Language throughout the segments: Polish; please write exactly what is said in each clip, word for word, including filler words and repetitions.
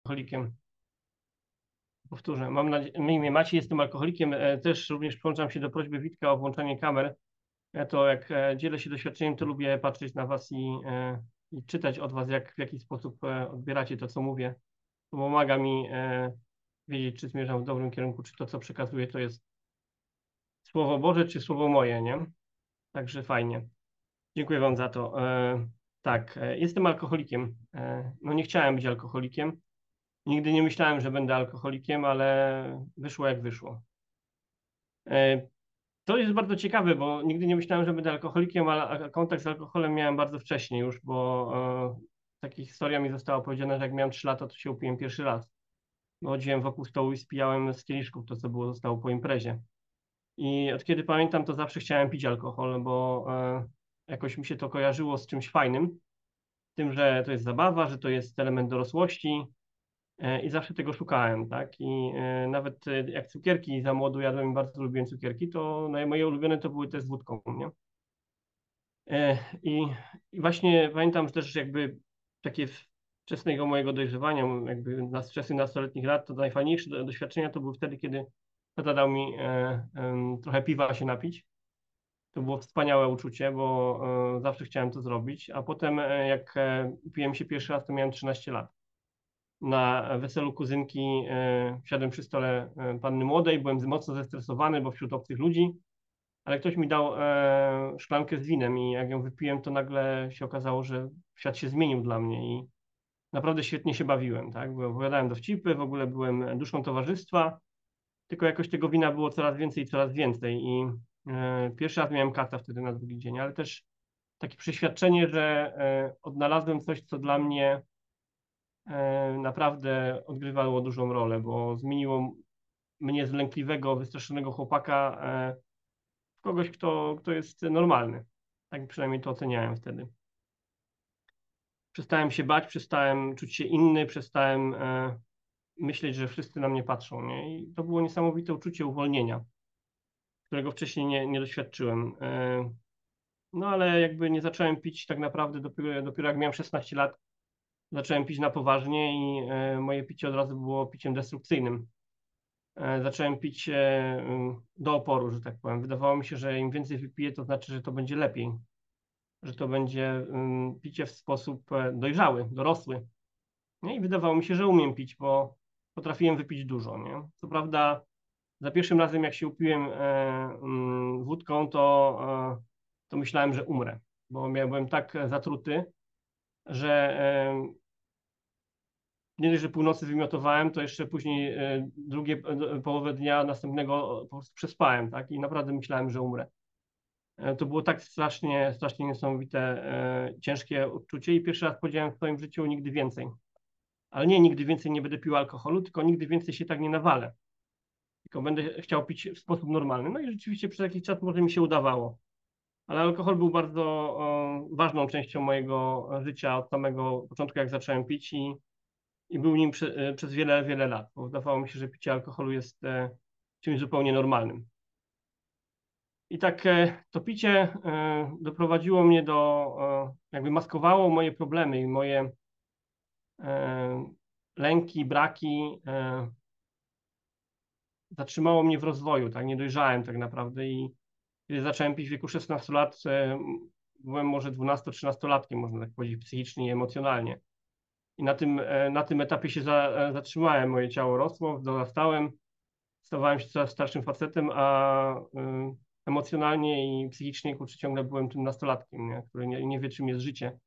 alkoholikiem. Powtórzę, mam nadzieję, na imię Maciej, jestem alkoholikiem. E, Też również przyłączam się do prośby Witka o włączenie kamer. Ja to jak e, dzielę się doświadczeniem, to lubię patrzeć na was i, e, i czytać od was, jak, w jaki sposób e, odbieracie to, co mówię. To pomaga mi e, wiedzieć, czy zmierzam w dobrym kierunku, czy to, co przekazuję, to jest Słowo Boże, czy Słowo moje, nie? Także fajnie. Dziękuję wam za to. E, tak, e, jestem alkoholikiem. E, no nie chciałem być alkoholikiem. Nigdy nie myślałem, że będę alkoholikiem, ale wyszło jak wyszło. E, To jest bardzo ciekawe, bo nigdy nie myślałem, że będę alkoholikiem, ale a- kontakt z alkoholem miałem bardzo wcześnie już, bo e, taka historia mi została powiedziana, że jak miałem trzy lata, to się upiłem pierwszy raz. Bo chodziłem wokół stołu i spijałem z kieliszków to, co było zostało po imprezie. I od kiedy pamiętam, to zawsze chciałem pić alkohol, bo e, jakoś mi się to kojarzyło z czymś fajnym, tym, że to jest zabawa, że to jest element dorosłości. E, I zawsze tego szukałem, tak? I e, nawet e, jak cukierki za młodu jadłem i bardzo lubiłem cukierki, to no, moje ulubione to były te z wódką, nie? E, I, I właśnie pamiętam że też jakby takie wczesnego mojego dojrzewania, jakby na wczesnych nastoletnich lat, to najfajniejsze do- doświadczenia to były wtedy, kiedy tata dał mi e, em, trochę piwa się napić. To było wspaniałe uczucie, bo e, zawsze chciałem to zrobić, a potem e, jak e, piłem się pierwszy raz, to miałem trzynaście lat. Na weselu kuzynki e, siadłem przy stole e, panny młodej, byłem mocno zestresowany, bo wśród obcych ludzi, ale ktoś mi dał e, szklankę z winem i jak ją wypiłem, to nagle się okazało, że świat się zmienił dla mnie i naprawdę świetnie się bawiłem, tak? Bo opowiadałem dowcipy, w ogóle byłem duszą towarzystwa, tylko jakoś tego wina było coraz więcej i coraz więcej i e, pierwszy raz miałem kaca wtedy na drugi dzień, ale też takie przeświadczenie, że e, odnalazłem coś, co dla mnie e, naprawdę odgrywało dużą rolę, bo zmieniło mnie z lękliwego, wystraszonego chłopaka e, w kogoś, kto, kto jest normalny. Tak przynajmniej to oceniałem wtedy. Przestałem się bać, przestałem czuć się inny, przestałem e, myśleć, że wszyscy na mnie patrzą, nie? I to było niesamowite uczucie uwolnienia, którego wcześniej nie, nie doświadczyłem. E, no ale jakby nie zacząłem pić tak naprawdę dopiero, dopiero jak miałem szesnaście lat, zacząłem pić na poważnie i e, moje picie od razu było piciem destrukcyjnym. E, zacząłem pić e, ym, do oporu, że tak powiem. Wydawało mi się, że im więcej wypiję, to znaczy, że to będzie lepiej, że to będzie ym, picie w sposób e, dojrzały, dorosły. Nie? I wydawało mi się, że umiem pić, bo potrafiłem wypić dużo. Nie? Co prawda, za pierwszym razem, jak się upiłem e, ym, wódką, to, e, to myślałem, że umrę, bo byłem tak zatruty, że e, nie dość, że północy wymiotowałem, to jeszcze później e, drugie e, połowę dnia następnego po prostu przespałem, tak? I naprawdę myślałem, że umrę. E, To było tak strasznie, strasznie niesamowite, e, ciężkie uczucie i pierwszy raz powiedziałem w swoim życiu nigdy więcej. Ale nie, nigdy więcej nie będę pił alkoholu, tylko nigdy więcej się tak nie nawalę. Tylko będę chciał pić w sposób normalny. No i rzeczywiście przez jakiś czas może mi się udawało. Ale alkohol był bardzo e, ważną częścią mojego życia od samego początku, jak zacząłem pić i i był nim prze, e, przez wiele, wiele lat, bo wydawało mi się, że picie alkoholu jest e, czymś zupełnie normalnym. I tak e, to picie e, doprowadziło mnie do, e, jakby maskowało moje problemy i moje e, lęki, braki, e, zatrzymało mnie w rozwoju, tak, nie dojrzałem tak naprawdę i kiedy zacząłem pić w wieku szesnastu lat, e, byłem może dwunasto-trzynastolatkiem, można tak powiedzieć, psychicznie i emocjonalnie. I na tym, e, na tym etapie się za, e, zatrzymałem, moje ciało rosło, dorastałem, stawałem się coraz starszym facetem, a y, emocjonalnie i psychicznie kurczę, ciągle byłem tym nastolatkiem, nie? Który nie, nie wie, czym jest życie.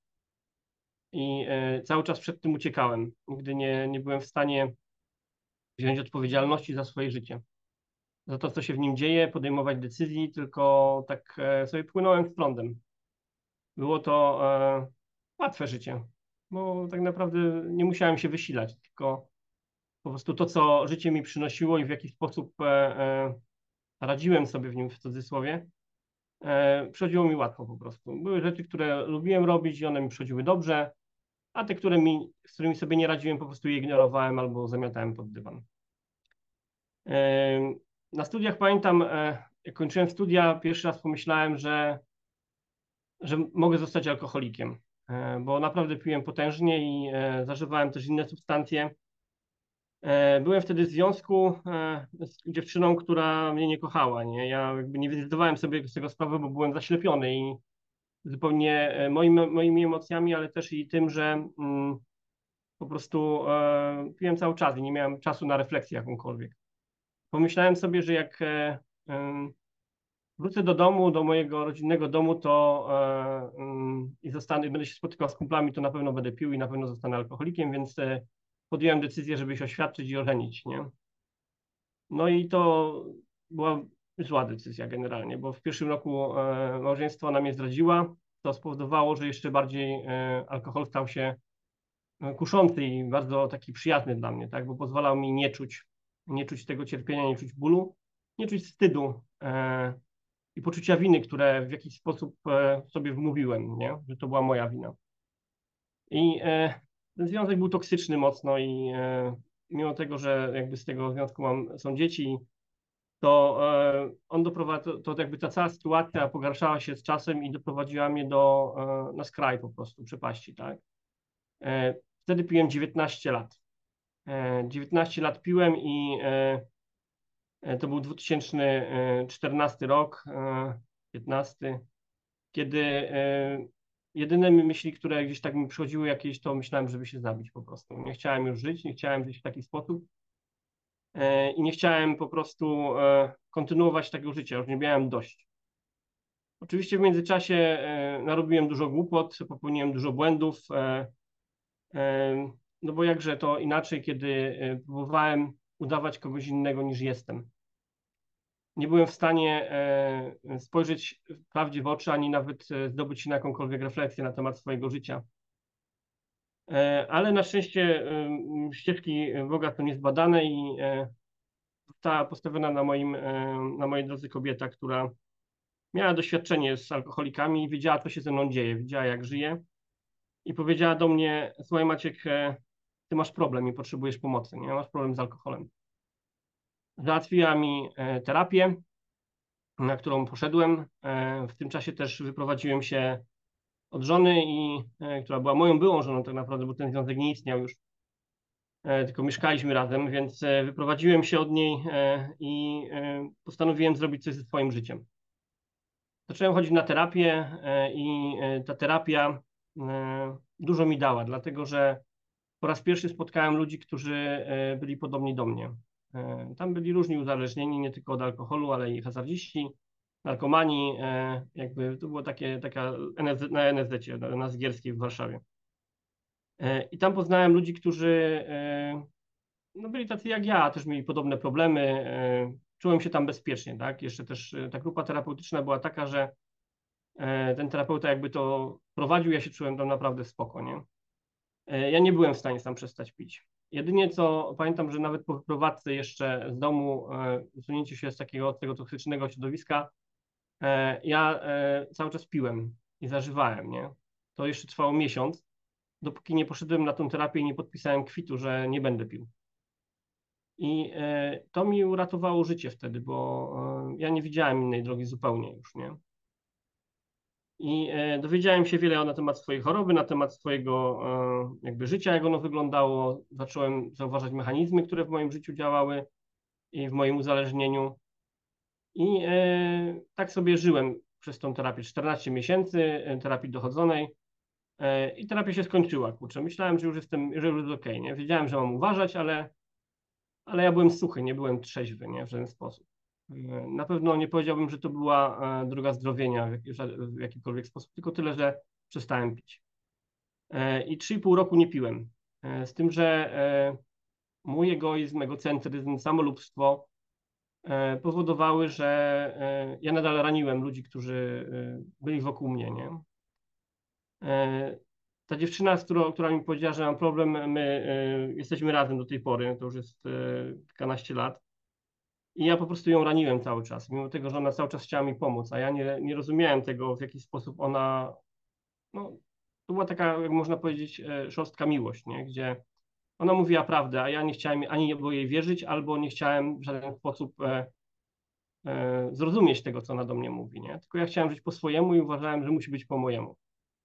I y, cały czas przed tym uciekałem. Nigdy nie, nie byłem w stanie wziąć odpowiedzialności za swoje życie, za to, co się w nim dzieje, podejmować decyzji, tylko tak e, sobie płynąłem z prądem. Było to e, łatwe życie, bo tak naprawdę nie musiałem się wysilać, tylko po prostu to, co życie mi przynosiło i w jaki sposób e, e, radziłem sobie w nim w cudzysłowie, e, przychodziło mi łatwo po prostu. Były rzeczy, które lubiłem robić i one mi przychodziły dobrze, a te, które mi, z którymi sobie nie radziłem, po prostu je ignorowałem albo zamiatałem pod dywan. E, na studiach pamiętam, e, jak kończyłem studia, pierwszy raz pomyślałem, że, że mogę zostać alkoholikiem, e, bo naprawdę piłem potężnie i e, zażywałem też inne substancje. Byłem wtedy w związku z dziewczyną, która mnie nie kochała, nie? Ja jakby nie zdawałem sobie z tego sprawy, bo byłem zaślepiony i zupełnie moimi, moimi emocjami, ale też i tym, że mm, po prostu e, piłem cały czas i nie miałem czasu na refleksję jakąkolwiek. Pomyślałem sobie, że jak e, e, wrócę do domu, do mojego rodzinnego domu, to e, mm, i zostanę, będę się spotykał z kumplami, to na pewno będę pił i na pewno zostanę alkoholikiem, więc e, podjąłem decyzję, żeby się oświadczyć i ożenić, nie? No i to była zła decyzja generalnie, bo w pierwszym roku e, małżeństwa ona mnie zdradziła. To spowodowało, że jeszcze bardziej e, alkohol stał się e, kuszący i bardzo taki przyjazny dla mnie, tak? Bo pozwalał mi nie czuć, nie czuć tego cierpienia, nie czuć bólu, nie czuć wstydu e, i poczucia winy, które w jakiś sposób e, sobie wmówiłem, nie? Że to była moja wina. I e, ten związek był toksyczny mocno i e, mimo tego, że jakby z tego związku mam, są dzieci, to e, on doprowadził, to jakby ta cała sytuacja pogarszała się z czasem i doprowadziła mnie do, e, na skraj po prostu przepaści, tak? E, wtedy piłem dziewiętnaście lat. E, dziewiętnaście lat piłem i e, e, to był dwa tysiące czternasty rok, e, piętnasty, kiedy e, jedyne myśli, które gdzieś tak mi przychodziły jakieś, to myślałem, żeby się zabić po prostu. Nie chciałem już żyć, nie chciałem żyć w taki sposób. E, i nie chciałem po prostu e, kontynuować tego życia, już nie miałem dość. Oczywiście w międzyczasie e, narobiłem dużo głupot, popełniłem dużo błędów, e, e, no bo jakże to inaczej, kiedy e, próbowałem udawać kogoś innego niż jestem. Nie byłem w stanie e, spojrzeć prawdzie w oczy, ani nawet e, zdobyć się na jakąkolwiek refleksję na temat swojego życia. E, ale na szczęście e, ścieżki Boga są niezbadane i e, została postawiona na moim, e, na mojej drodze kobieta, która miała doświadczenie z alkoholikami i wiedziała, co się ze mną dzieje, wiedziała, jak żyję i powiedziała do mnie: słuchaj Maciek, e, ty masz problem i potrzebujesz pomocy, nie? Masz problem z alkoholem. Załatwiła mi e, terapię, na którą poszedłem. E, w tym czasie też wyprowadziłem się od żony, i, e, która była moją byłą żoną tak naprawdę, bo ten związek nie istniał już, e, tylko mieszkaliśmy razem, więc e, wyprowadziłem się od niej e, i e, postanowiłem zrobić coś ze swoim życiem. Zacząłem chodzić na terapię e, i e, ta terapia e, dużo mi dała, dlatego że po raz pierwszy spotkałem ludzi, którzy e, byli podobni do mnie. E, Tam byli różni uzależnieni, nie tylko od alkoholu, ale i hazardziści, narkomani, e, jakby to było takie, taka N F Z, na N F Z-cie, na, na Zgierskiej w Warszawie. E, I tam poznałem ludzi, którzy e, no byli tacy jak ja, też mieli podobne problemy. e, Czułem się tam bezpiecznie, tak? Jeszcze też e, ta grupa terapeutyczna była taka, że e, ten terapeuta jakby to prowadził, ja się czułem tam naprawdę spoko, nie? E, Ja nie byłem w stanie sam przestać pić. Jedynie co pamiętam, że nawet po wyprowadzce jeszcze z domu, e, usunięciu się z takiego od tego toksycznego środowiska, e, ja e, cały czas piłem i zażywałem, nie? To jeszcze trwało miesiąc, dopóki nie poszedłem na tą terapię i nie podpisałem kwitu, że nie będę pił. I e, to mi uratowało życie wtedy, bo e, ja nie widziałem innej drogi zupełnie już, nie? I e, dowiedziałem się wiele na temat swojej choroby, na temat swojego e, jakby życia, jak ono wyglądało. Zacząłem zauważać mechanizmy, które w moim życiu działały i w moim uzależnieniu. I e, tak sobie żyłem przez tą terapię. czternaście miesięcy e, terapii dochodzonej e, i terapia się skończyła, kurczę. Myślałem, że już jestem, że już jest okej, nie? Wiedziałem, że mam uważać, ale, ale ja byłem suchy, nie byłem trzeźwy, nie? W żaden sposób. E, Na pewno nie powiedziałbym, że to była e, droga zdrowienia w, jak, w jakikolwiek sposób, tylko tyle, że przestałem pić. E, I trzy i pół roku nie piłem. E, Z tym, że e, mój egoizm, egocentryzm, samolubstwo e, powodowały, że e, ja nadal raniłem ludzi, którzy e, byli wokół mnie, nie? E, Ta dziewczyna, z którą, która mi powiedziała, że mam problem, my e, jesteśmy razem do tej pory, to już jest e, kilkanaście lat. I ja po prostu ją raniłem cały czas, mimo tego, że ona cały czas chciała mi pomóc, a ja nie, nie rozumiałem tego, w jaki sposób ona, no, to była taka, jak można powiedzieć, e, szorstka miłość, nie? Gdzie ona mówiła prawdę, a ja nie chciałem ani nie było jej wierzyć, albo nie chciałem w żaden sposób e, e, zrozumieć tego, co ona do mnie mówi, nie? Tylko ja chciałem żyć po swojemu i uważałem, że musi być po mojemu.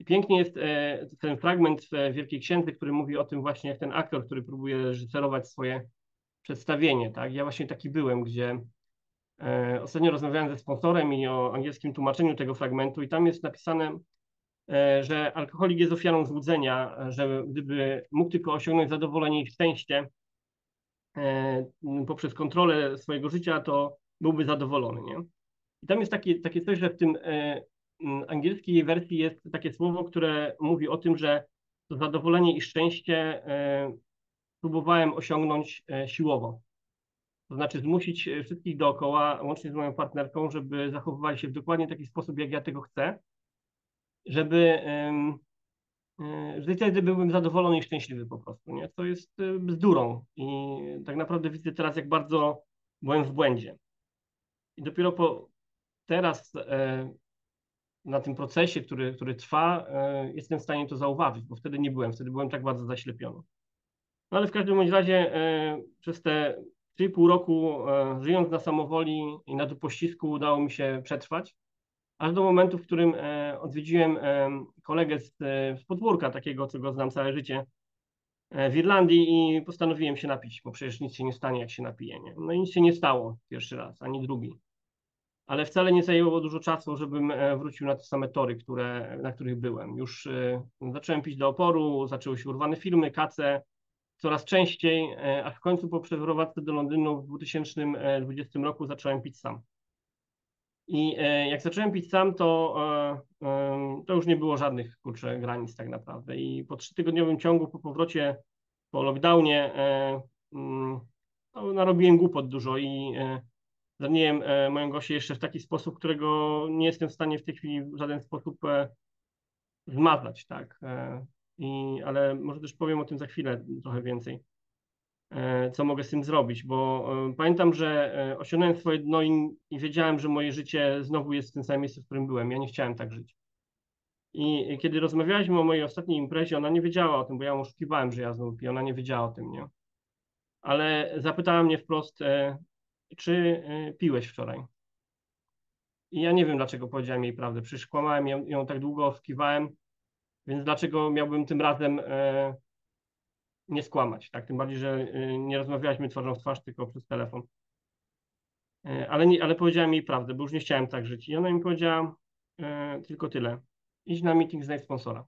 I pięknie jest ten fragment w Wielkiej Księdze, który mówi o tym właśnie, jak ten aktor, który próbuje reżyserować swoje przedstawienie, tak? Ja właśnie taki byłem, gdzie ostatnio rozmawiałem ze sponsorem i o angielskim tłumaczeniu tego fragmentu i tam jest napisane, że alkoholik jest ofiarą złudzenia, że gdyby mógł tylko osiągnąć zadowolenie i szczęście poprzez kontrolę swojego życia, to byłby zadowolony, nie? I tam jest takie, takie coś, że w tym angielskiej wersji jest takie słowo, które mówi o tym, że to zadowolenie i szczęście próbowałem osiągnąć siłowo. To znaczy zmusić wszystkich dookoła, łącznie z moją partnerką, żeby zachowywali się w dokładnie taki sposób, jak ja tego chcę, żeby, że wtedy byłbym zadowolony i szczęśliwy po prostu, nie? To jest bzdurą i tak naprawdę widzę teraz, jak bardzo byłem w błędzie. I dopiero po teraz na tym procesie, który, który trwa, jestem w stanie to zauważyć, bo wtedy nie byłem, wtedy byłem tak bardzo zaślepiony. No ale w każdym bądź razie przez te trzy i pół roku żyjąc na samowoli i na pościsku udało mi się przetrwać, aż do momentu, w którym odwiedziłem kolegę z, z podwórka, takiego, co go znam całe życie, w Irlandii i postanowiłem się napić, bo przecież nic się nie stanie, jak się napije, nie? No i nic się nie stało pierwszy raz, ani drugi. Ale wcale nie zajęło dużo czasu, żebym wrócił na te same tory, które, na których byłem. Już zacząłem pić do oporu, zaczęły się urwane filmy, kace, coraz częściej, aż w końcu po przeprowadzce do Londynu w dwa tysiące dwudziestym roku zacząłem pić sam. I jak zacząłem pić sam, to, to już nie było żadnych, kurczę, granic tak naprawdę. I po trzytygodniowym ciągu, po powrocie, po lockdownie, no, narobiłem głupot dużo i zraniłem moją Gosię jeszcze w taki sposób, którego nie jestem w stanie w tej chwili w żaden sposób zmazać, tak. I, ale może też powiem o tym za chwilę trochę więcej, co mogę z tym zrobić, bo pamiętam, że osiągnąłem swoje dno i, i wiedziałem, że moje życie znowu jest w tym samym miejscu, w którym byłem. Ja nie chciałem tak żyć. I kiedy rozmawialiśmy o mojej ostatniej imprezie, ona nie wiedziała o tym, bo ja ją oszukiwałem, że ja znowu piję, ona nie wiedziała o tym, nie? Ale zapytała mnie wprost, czy piłeś wczoraj? I ja nie wiem, dlaczego powiedziałem jej prawdę. Przecież kłamałem, ją, ją tak długo oszukiwałem, więc dlaczego miałbym tym razem e, nie skłamać, tak? Tym bardziej, że e, nie rozmawialiśmy twarzą w twarz, tylko przez telefon. E, ale, nie, ale powiedziałem jej prawdę, bo już nie chciałem tak żyć. I ona mi powiedziała e, tylko tyle. Idź na meeting, znajdź sponsora.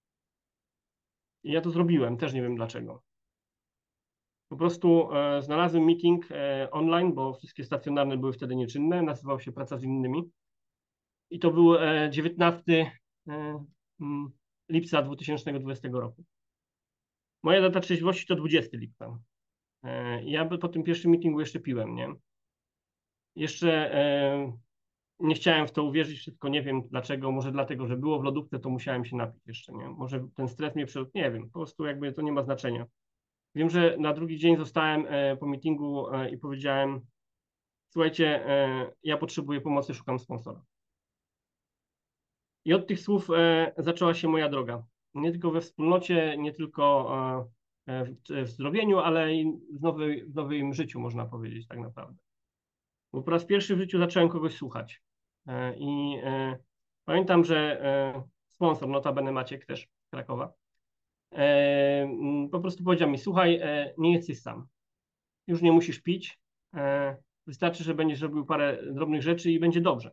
I ja to zrobiłem, też nie wiem dlaczego. Po prostu e, znalazłem meeting e, online, bo wszystkie stacjonarne były wtedy nieczynne, nazywał się Praca z innymi. I to był e, dziewiętnastego lipca dwa tysiące dwudziestego roku. Moja data trzeźwości to dwudziestego lipca. E, ja po tym pierwszym meetingu jeszcze piłem, nie? Jeszcze e, nie chciałem w to uwierzyć, wszystko nie wiem dlaczego, może dlatego, że było w lodówce, to musiałem się napić jeszcze, nie? Może ten stres mnie przed... nie wiem, po prostu jakby to nie ma znaczenia. Wiem, że na drugi dzień zostałem e, po meetingu e, i powiedziałem, słuchajcie, e, ja potrzebuję pomocy, szukam sponsora. I od tych słów e, zaczęła się moja droga. Nie tylko we wspólnocie, nie tylko e, w, w zdrowieniu, ale i w, nowy, w nowym życiu, można powiedzieć tak naprawdę. Bo po raz pierwszy w życiu zacząłem kogoś słuchać. E, I e, pamiętam, że e, sponsor, notabene Maciek też z Krakowa, e, po prostu powiedział mi, słuchaj, e, nie jesteś sam. Już nie musisz pić. E, wystarczy, że będziesz robił parę drobnych rzeczy i będzie dobrze.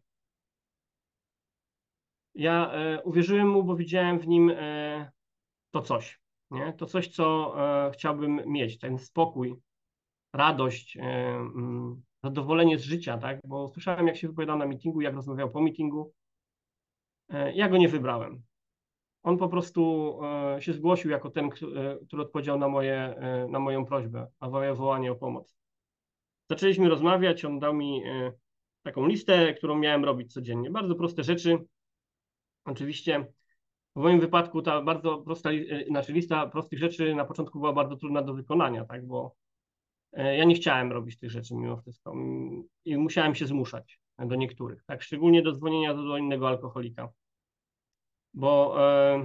Ja e, uwierzyłem mu, bo widziałem w nim e, to coś, nie? To coś, co e, chciałbym mieć, ten spokój, radość, e, mm, zadowolenie z życia, tak? Bo słyszałem, jak się wypowiadał na meetingu, jak rozmawiał po meetingu. E, ja go nie wybrałem. On po prostu e, się zgłosił jako ten, który, który odpowiedział na, moje, e, na moją prośbę, na moje wołanie o pomoc. Zaczęliśmy rozmawiać, on dał mi e, taką listę, którą miałem robić codziennie. Bardzo proste rzeczy. Oczywiście w moim wypadku ta bardzo prosta, znaczy lista prostych rzeczy na początku była bardzo trudna do wykonania, tak, bo ja nie chciałem robić tych rzeczy mimo wszystko i musiałem się zmuszać do niektórych, tak, szczególnie do dzwonienia do, do innego alkoholika, bo e,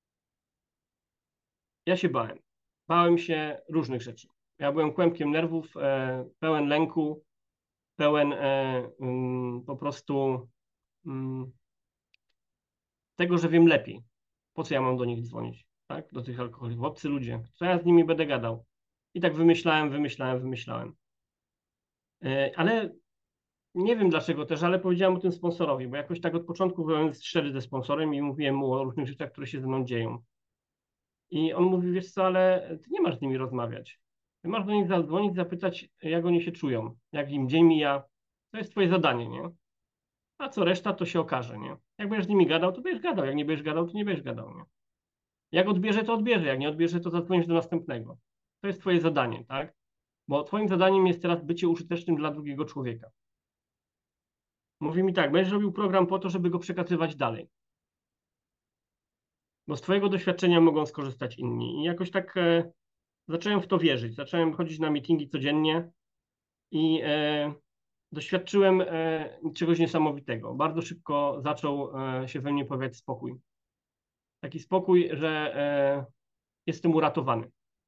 ja się bałem. Bałem się różnych rzeczy. Ja byłem kłębkiem nerwów, e, pełen lęku, pełen e, mm, po prostu mm, tego, że wiem lepiej. Po co ja mam do nich dzwonić, tak? Do tych alkoholików, obcy ludzie, co ja z nimi będę gadał? I tak wymyślałem, wymyślałem, wymyślałem. E, Ale nie wiem dlaczego też, ale powiedziałem o tym sponsorowi, bo jakoś tak od początku byłem szczery ze sponsorem i mówiłem mu o różnych rzeczach, które się ze mną dzieją. I on mówi, wiesz co, ale ty nie masz z nimi rozmawiać. Ty masz do nich zadzwonić, zapytać, jak oni się czują, jak im dzień mija. To jest twoje zadanie, nie? A co reszta, to się okaże, nie? Jak będziesz z nimi gadał, to będziesz gadał. Jak nie będziesz gadał, to nie będziesz gadał, nie? Jak odbierze, to odbierze. Jak nie odbierze, to zadzwonisz do następnego. To jest twoje zadanie, tak? Bo twoim zadaniem jest teraz bycie użytecznym dla drugiego człowieka. Mówi mi tak, będziesz robił program po to, żeby go przekazywać dalej. Bo z twojego doświadczenia mogą skorzystać inni. I jakoś tak e, zacząłem w to wierzyć. Zacząłem chodzić na meetingi codziennie i e, doświadczyłem e, czegoś niesamowitego. Bardzo szybko zaczął e, się we mnie pojawiać spokój. Taki spokój, że e, jestem uratowany.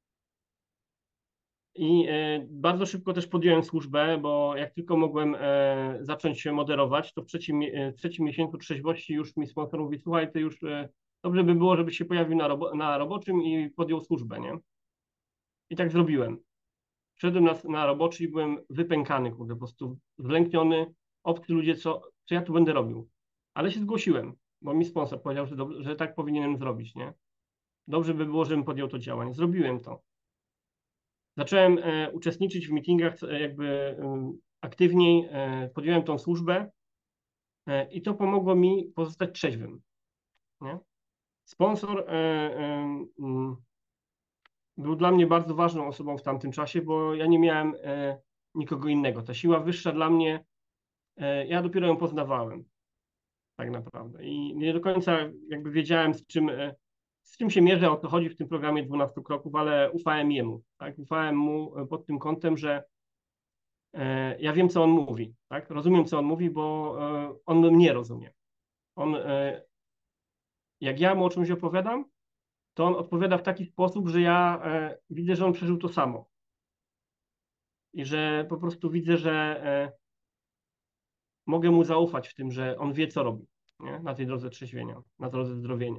I e, bardzo szybko też podjąłem służbę, bo jak tylko mogłem e, zacząć się moderować, to w trzecim, e, w trzecim miesiącu trzeźwości już mi sponsor mówi, słuchaj, ty już e, dobrze by było, żebyś się pojawił na, robo na roboczym i podjął służbę, nie? I tak zrobiłem. Wszedłem na, na roboczy i byłem wypękany, kurde, po prostu zlękniony, obcy ludzie, co, co ja tu będę robił. Ale się zgłosiłem, bo mi sponsor powiedział, że, dob- że tak powinienem zrobić, nie? Dobrze by było, żebym podjął to działanie. Zrobiłem to. Zacząłem e, uczestniczyć w meetingach e, jakby e, aktywniej, e, podjąłem tą służbę e, i to pomogło mi pozostać trzeźwym, nie? Sponsor e, e, mm, był dla mnie bardzo ważną osobą w tamtym czasie, bo ja nie miałem e, nikogo innego. Ta siła wyższa dla mnie, e, ja dopiero ją poznawałem, tak naprawdę. I nie do końca jakby wiedziałem, z czym, e, z czym się mierzę, o co chodzi w tym programie dwunastu kroków, ale ufałem jemu, tak? Ufałem mu e, pod tym kątem, że e, ja wiem, co on mówi, tak? Rozumiem, co on mówi, bo e, on mnie rozumie. On, e, jak ja mu o czymś opowiadam, to on odpowiada w taki sposób, że ja e, widzę, że on przeżył to samo. I że po prostu widzę, że e, mogę mu zaufać w tym, że on wie, co robi, nie? Na tej drodze trzeźwienia, na drodze zdrowienia.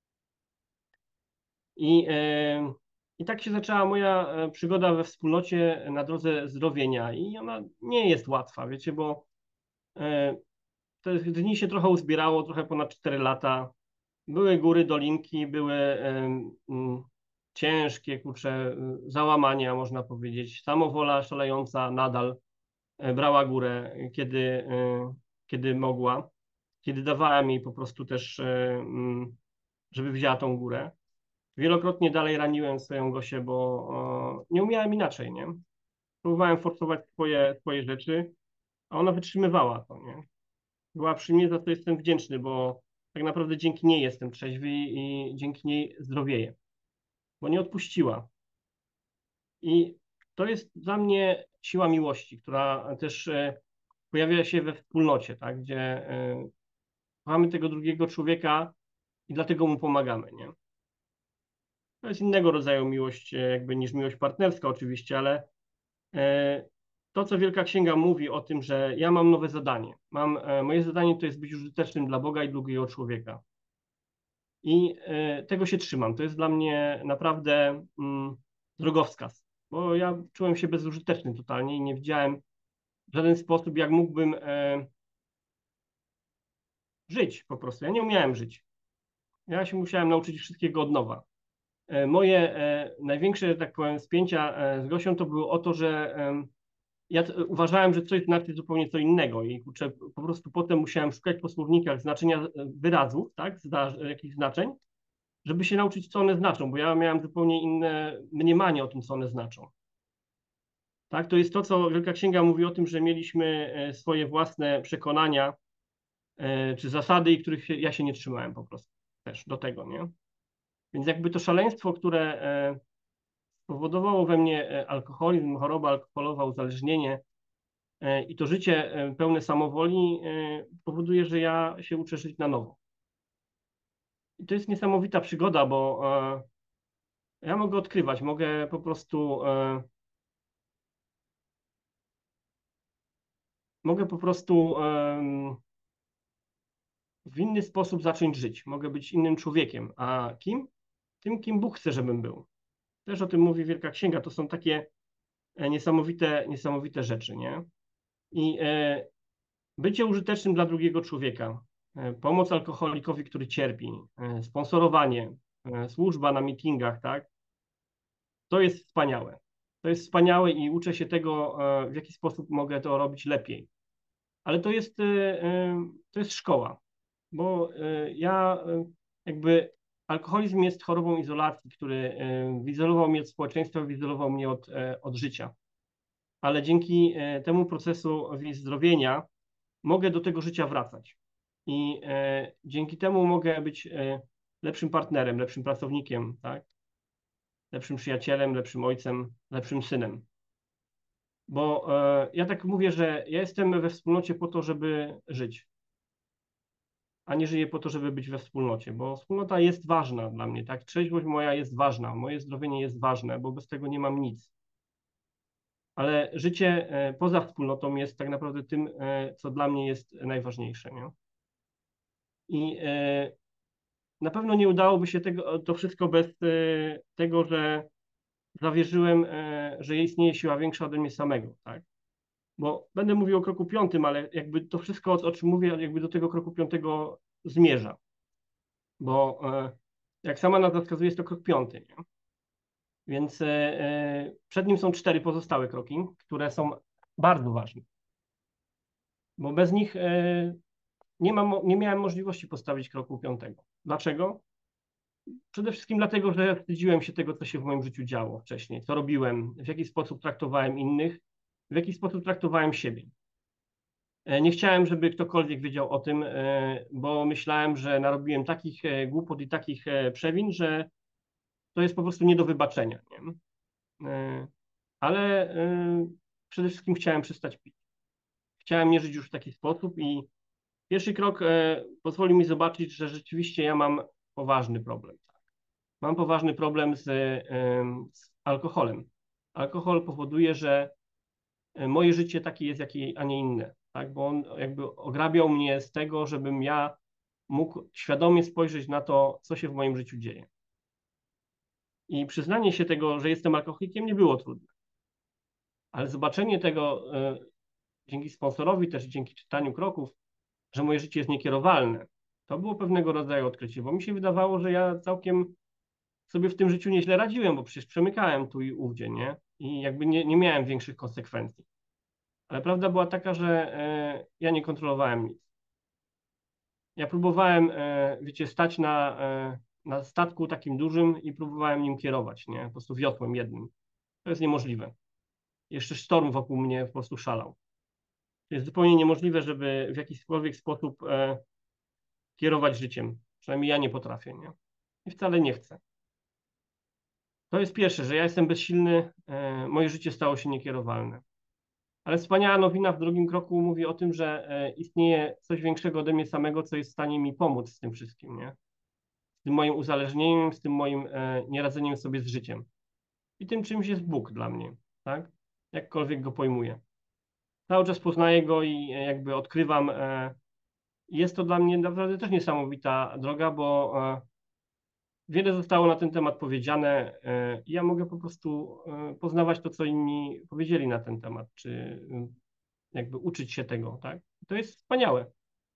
I, e, I tak się zaczęła moja e, przygoda we wspólnocie na drodze zdrowienia. I ona nie jest łatwa, wiecie, bo e, te dni się trochę uzbierało, trochę ponad cztery lata. Były góry, dolinki, były e, m, ciężkie, kurcze, załamania, można powiedzieć. Samowola szalejąca nadal e, brała górę, kiedy, e, kiedy mogła, kiedy dawałem jej po prostu też, e, m, żeby wzięła tą górę. Wielokrotnie dalej raniłem swoją Gosię, bo o, nie umiałem inaczej, nie? Próbowałem forsować swoje, swoje rzeczy, a ona wytrzymywała to, nie? Była przy mnie, za to jestem wdzięczny, bo tak naprawdę dzięki niej jestem trzeźwy i dzięki niej zdrowieję, bo nie odpuściła. I to jest dla mnie siła miłości, która też e, pojawia się we wspólnocie, tak? Gdzie e, kochamy tego drugiego człowieka i dlatego mu pomagamy, nie? To jest innego rodzaju miłość, e, jakby niż miłość partnerska oczywiście, ale e, to, co Wielka Księga mówi o tym, że ja mam nowe zadanie. Mam, e, moje zadanie to jest być użytecznym dla Boga i drugiego człowieka. I e, tego się trzymam. To jest dla mnie naprawdę mm, drogowskaz, bo ja czułem się bezużyteczny totalnie i nie widziałem w żaden sposób, jak mógłbym e, żyć po prostu. Ja nie umiałem żyć. Ja się musiałem nauczyć wszystkiego od nowa. E, moje e, największe, że tak powiem, spięcia e, z Gosią to było o to, że e, ja t- uważałem, że coś znaczy zupełnie co innego i kurczę, po prostu potem musiałem szukać po słownikach znaczenia e, wyrazów, tak, zda, jakichś znaczeń, żeby się nauczyć, co one znaczą, bo ja miałem zupełnie inne mniemanie o tym, co one znaczą. Tak, to jest to, co Wielka Księga mówi o tym, że mieliśmy e, swoje własne przekonania e, czy zasady, i których się, ja się nie trzymałem po prostu też do tego, nie? Więc jakby to szaleństwo, które e, spowodowało we mnie e, alkoholizm, choroba alkoholowa, uzależnienie e, i to życie e, pełne samowoli e, powoduje, że ja się uczę żyć na nowo. I to jest niesamowita przygoda, bo e, ja mogę odkrywać, mogę po prostu e, mogę po prostu em, w inny sposób zacząć żyć. Mogę być innym człowiekiem. A kim? Tym, kim Bóg chce, żebym był. Też o tym mówi Wielka Księga. To są takie e, niesamowite, niesamowite rzeczy, nie? I e, bycie użytecznym dla drugiego człowieka, e, pomoc alkoholikowi, który cierpi, e, sponsorowanie, e, służba na meetingach, tak? To jest wspaniałe. To jest wspaniałe i uczę się tego, e, w jaki sposób mogę to robić lepiej. Ale to jest, e, e, to jest szkoła, bo e, ja e, jakby alkoholizm jest chorobą izolacji, który e, izolował mnie od społeczeństwa, izolował mnie od, e, od życia. Ale dzięki e, temu procesowi zdrowienia mogę do tego życia wracać. I e, dzięki temu mogę być e, lepszym partnerem, lepszym pracownikiem, tak? Lepszym przyjacielem, lepszym ojcem, lepszym synem. Bo e, ja tak mówię, że ja jestem we wspólnocie po to, żeby żyć, a nie żyję po to, żeby być we wspólnocie, bo wspólnota jest ważna dla mnie, tak? Trzeźwość moja jest ważna, moje zdrowienie jest ważne, bo bez tego nie mam nic. Ale życie e, poza wspólnotą jest tak naprawdę tym, e, co dla mnie jest najważniejsze, nie? I e, na pewno nie udałoby się tego, to wszystko bez e, tego, że zawierzyłem, e, że istnieje siła większa ode mnie samego, tak? Bo będę mówił o kroku piątym, ale jakby to wszystko, o, o czym mówię, jakby do tego kroku piątego zmierza. Bo e, jak sama nazwa wskazuje, jest to krok piąty, nie? Więc e, e, przed nim są cztery pozostałe kroki, które są bardzo ważne. Bo bez nich e, nie mam, nie miałem możliwości postawić kroku piątego. Dlaczego? Przede wszystkim dlatego, że wstydziłem się tego, co się w moim życiu działo wcześniej, co robiłem, w jaki sposób traktowałem innych, w jaki sposób traktowałem siebie. E, Nie chciałem, żeby ktokolwiek wiedział o tym, e, bo myślałem, że narobiłem takich e, głupot i takich e, przewin, że to jest po prostu nie do wybaczenia. Nie? E, Ale e, przede wszystkim chciałem przestać pić. Chciałem nie żyć już w taki sposób i pierwszy krok e, pozwolił mi zobaczyć, że rzeczywiście ja mam poważny problem. Mam poważny problem z, em, z alkoholem. Alkohol powoduje, że e, moje życie takie jest, jakie, a nie inne, tak? Bo on jakby ograbiał mnie z tego, żebym ja mógł świadomie spojrzeć na to, co się w moim życiu dzieje. I przyznanie się tego, że jestem alkoholikiem, nie było trudne. Ale zobaczenie tego e, dzięki sponsorowi, też dzięki czytaniu kroków, że moje życie jest niekierowalne, to było pewnego rodzaju odkrycie, bo mi się wydawało, że ja całkiem sobie w tym życiu nieźle radziłem, bo przecież przemykałem tu i ówdzie, nie? I jakby nie, nie miałem większych konsekwencji. Ale prawda była taka, że e, ja nie kontrolowałem nic. Ja próbowałem, e, wiecie, stać na, e, na statku takim dużym i próbowałem nim kierować, nie? Po prostu wiotłem jednym. To jest niemożliwe. Jeszcze sztorm wokół mnie po prostu szalał. To jest zupełnie niemożliwe, żeby w jakikolwiek sposób e, kierować życiem. Przynajmniej ja nie potrafię, nie? I wcale nie chcę. To jest pierwsze, że ja jestem bezsilny, e, moje życie stało się niekierowalne. Ale wspaniała nowina w drugim kroku mówi o tym, że e, istnieje coś większego ode mnie samego, co jest w stanie mi pomóc z tym wszystkim, nie? Z tym moim uzależnieniem, z tym moim e, nieradzeniem sobie z życiem. I tym czymś jest Bóg dla mnie, tak? Jakkolwiek go pojmuję. Cały czas poznaję go i e, jakby odkrywam. E, jest to dla mnie naprawdę też niesamowita droga, bo e, wiele zostało na ten temat powiedziane. e, i ja mogę po prostu e, poznawać to, co inni powiedzieli na ten temat, czy e, jakby uczyć się tego, tak? To jest wspaniałe,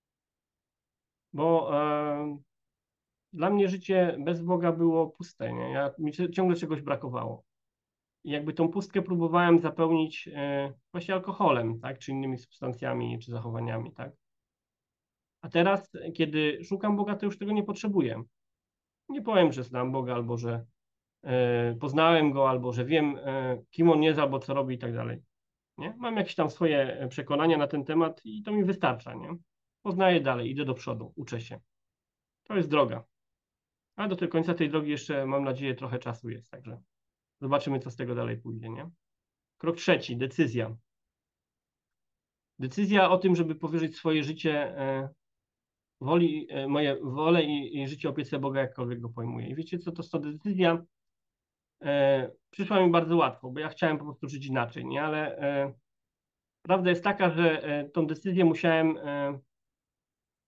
bo e, dla mnie życie bez Boga było puste, nie? Ja, mi się ciągle czegoś brakowało. I jakby tą pustkę próbowałem zapełnić e, właśnie alkoholem, tak? Czy innymi substancjami, czy zachowaniami, tak? A teraz, kiedy szukam Boga, to już tego nie potrzebuję. Nie powiem, że znam Boga, albo że e, poznałem Go, albo że wiem, e, kim On jest, albo co robi i tak dalej. Nie? Mam jakieś tam swoje przekonania na ten temat i to mi wystarcza, nie? Poznaję dalej, idę do przodu, uczę się. To jest droga. A do tego końca tej drogi jeszcze, mam nadzieję, trochę czasu jest, także zobaczymy, co z tego dalej pójdzie, nie? Krok trzeci, decyzja. Decyzja o tym, żeby powierzyć swoje życie e, woli, e, moje wolę i, i życie opiece Boga, jakkolwiek go pojmuję. I wiecie, co to jest to decyzja? E, przyszła mi bardzo łatwo, bo ja chciałem po prostu żyć inaczej, nie? Ale e, prawda jest taka, że e, tą decyzję musiałem e,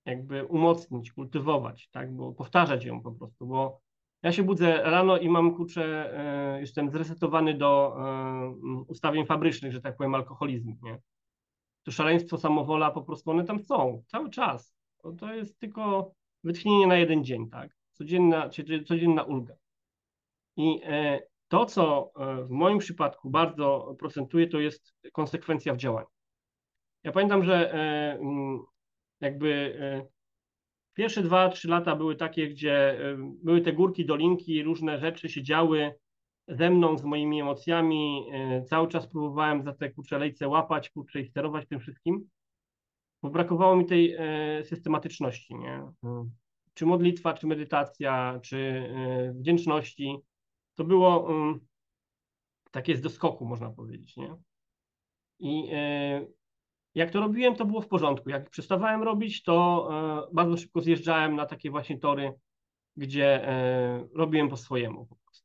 jakby umocnić, kultywować, tak, bo powtarzać ją po prostu, bo ja się budzę rano i mam, kurczę, e, jestem zresetowany do e, ustawień fabrycznych, że tak powiem, alkoholizmu, nie? To szaleństwo, samowola, po prostu one tam są cały czas. To, to jest tylko wytchnienie na jeden dzień, tak? Codzienna, czy, codzienna ulga. I e, to, co e, w moim przypadku bardzo procentuje, to jest konsekwencja w działaniu. Ja pamiętam, że e, m, jakby e, pierwsze dwa, trzy lata były takie, gdzie e, były te górki, dolinki, różne rzeczy się działy ze mną, z moimi emocjami. E, cały czas próbowałem za te kurcze lejce łapać, kurcze i sterować tym wszystkim, bo brakowało mi tej e, systematyczności, nie? E, Czy modlitwa, czy medytacja, czy e, wdzięczności. To było um, takie z doskoku, można powiedzieć, nie? I e, jak to robiłem, to było w porządku. Jak przestawałem robić, to e, bardzo szybko zjeżdżałem na takie właśnie tory, gdzie e, robiłem po swojemu po prostu.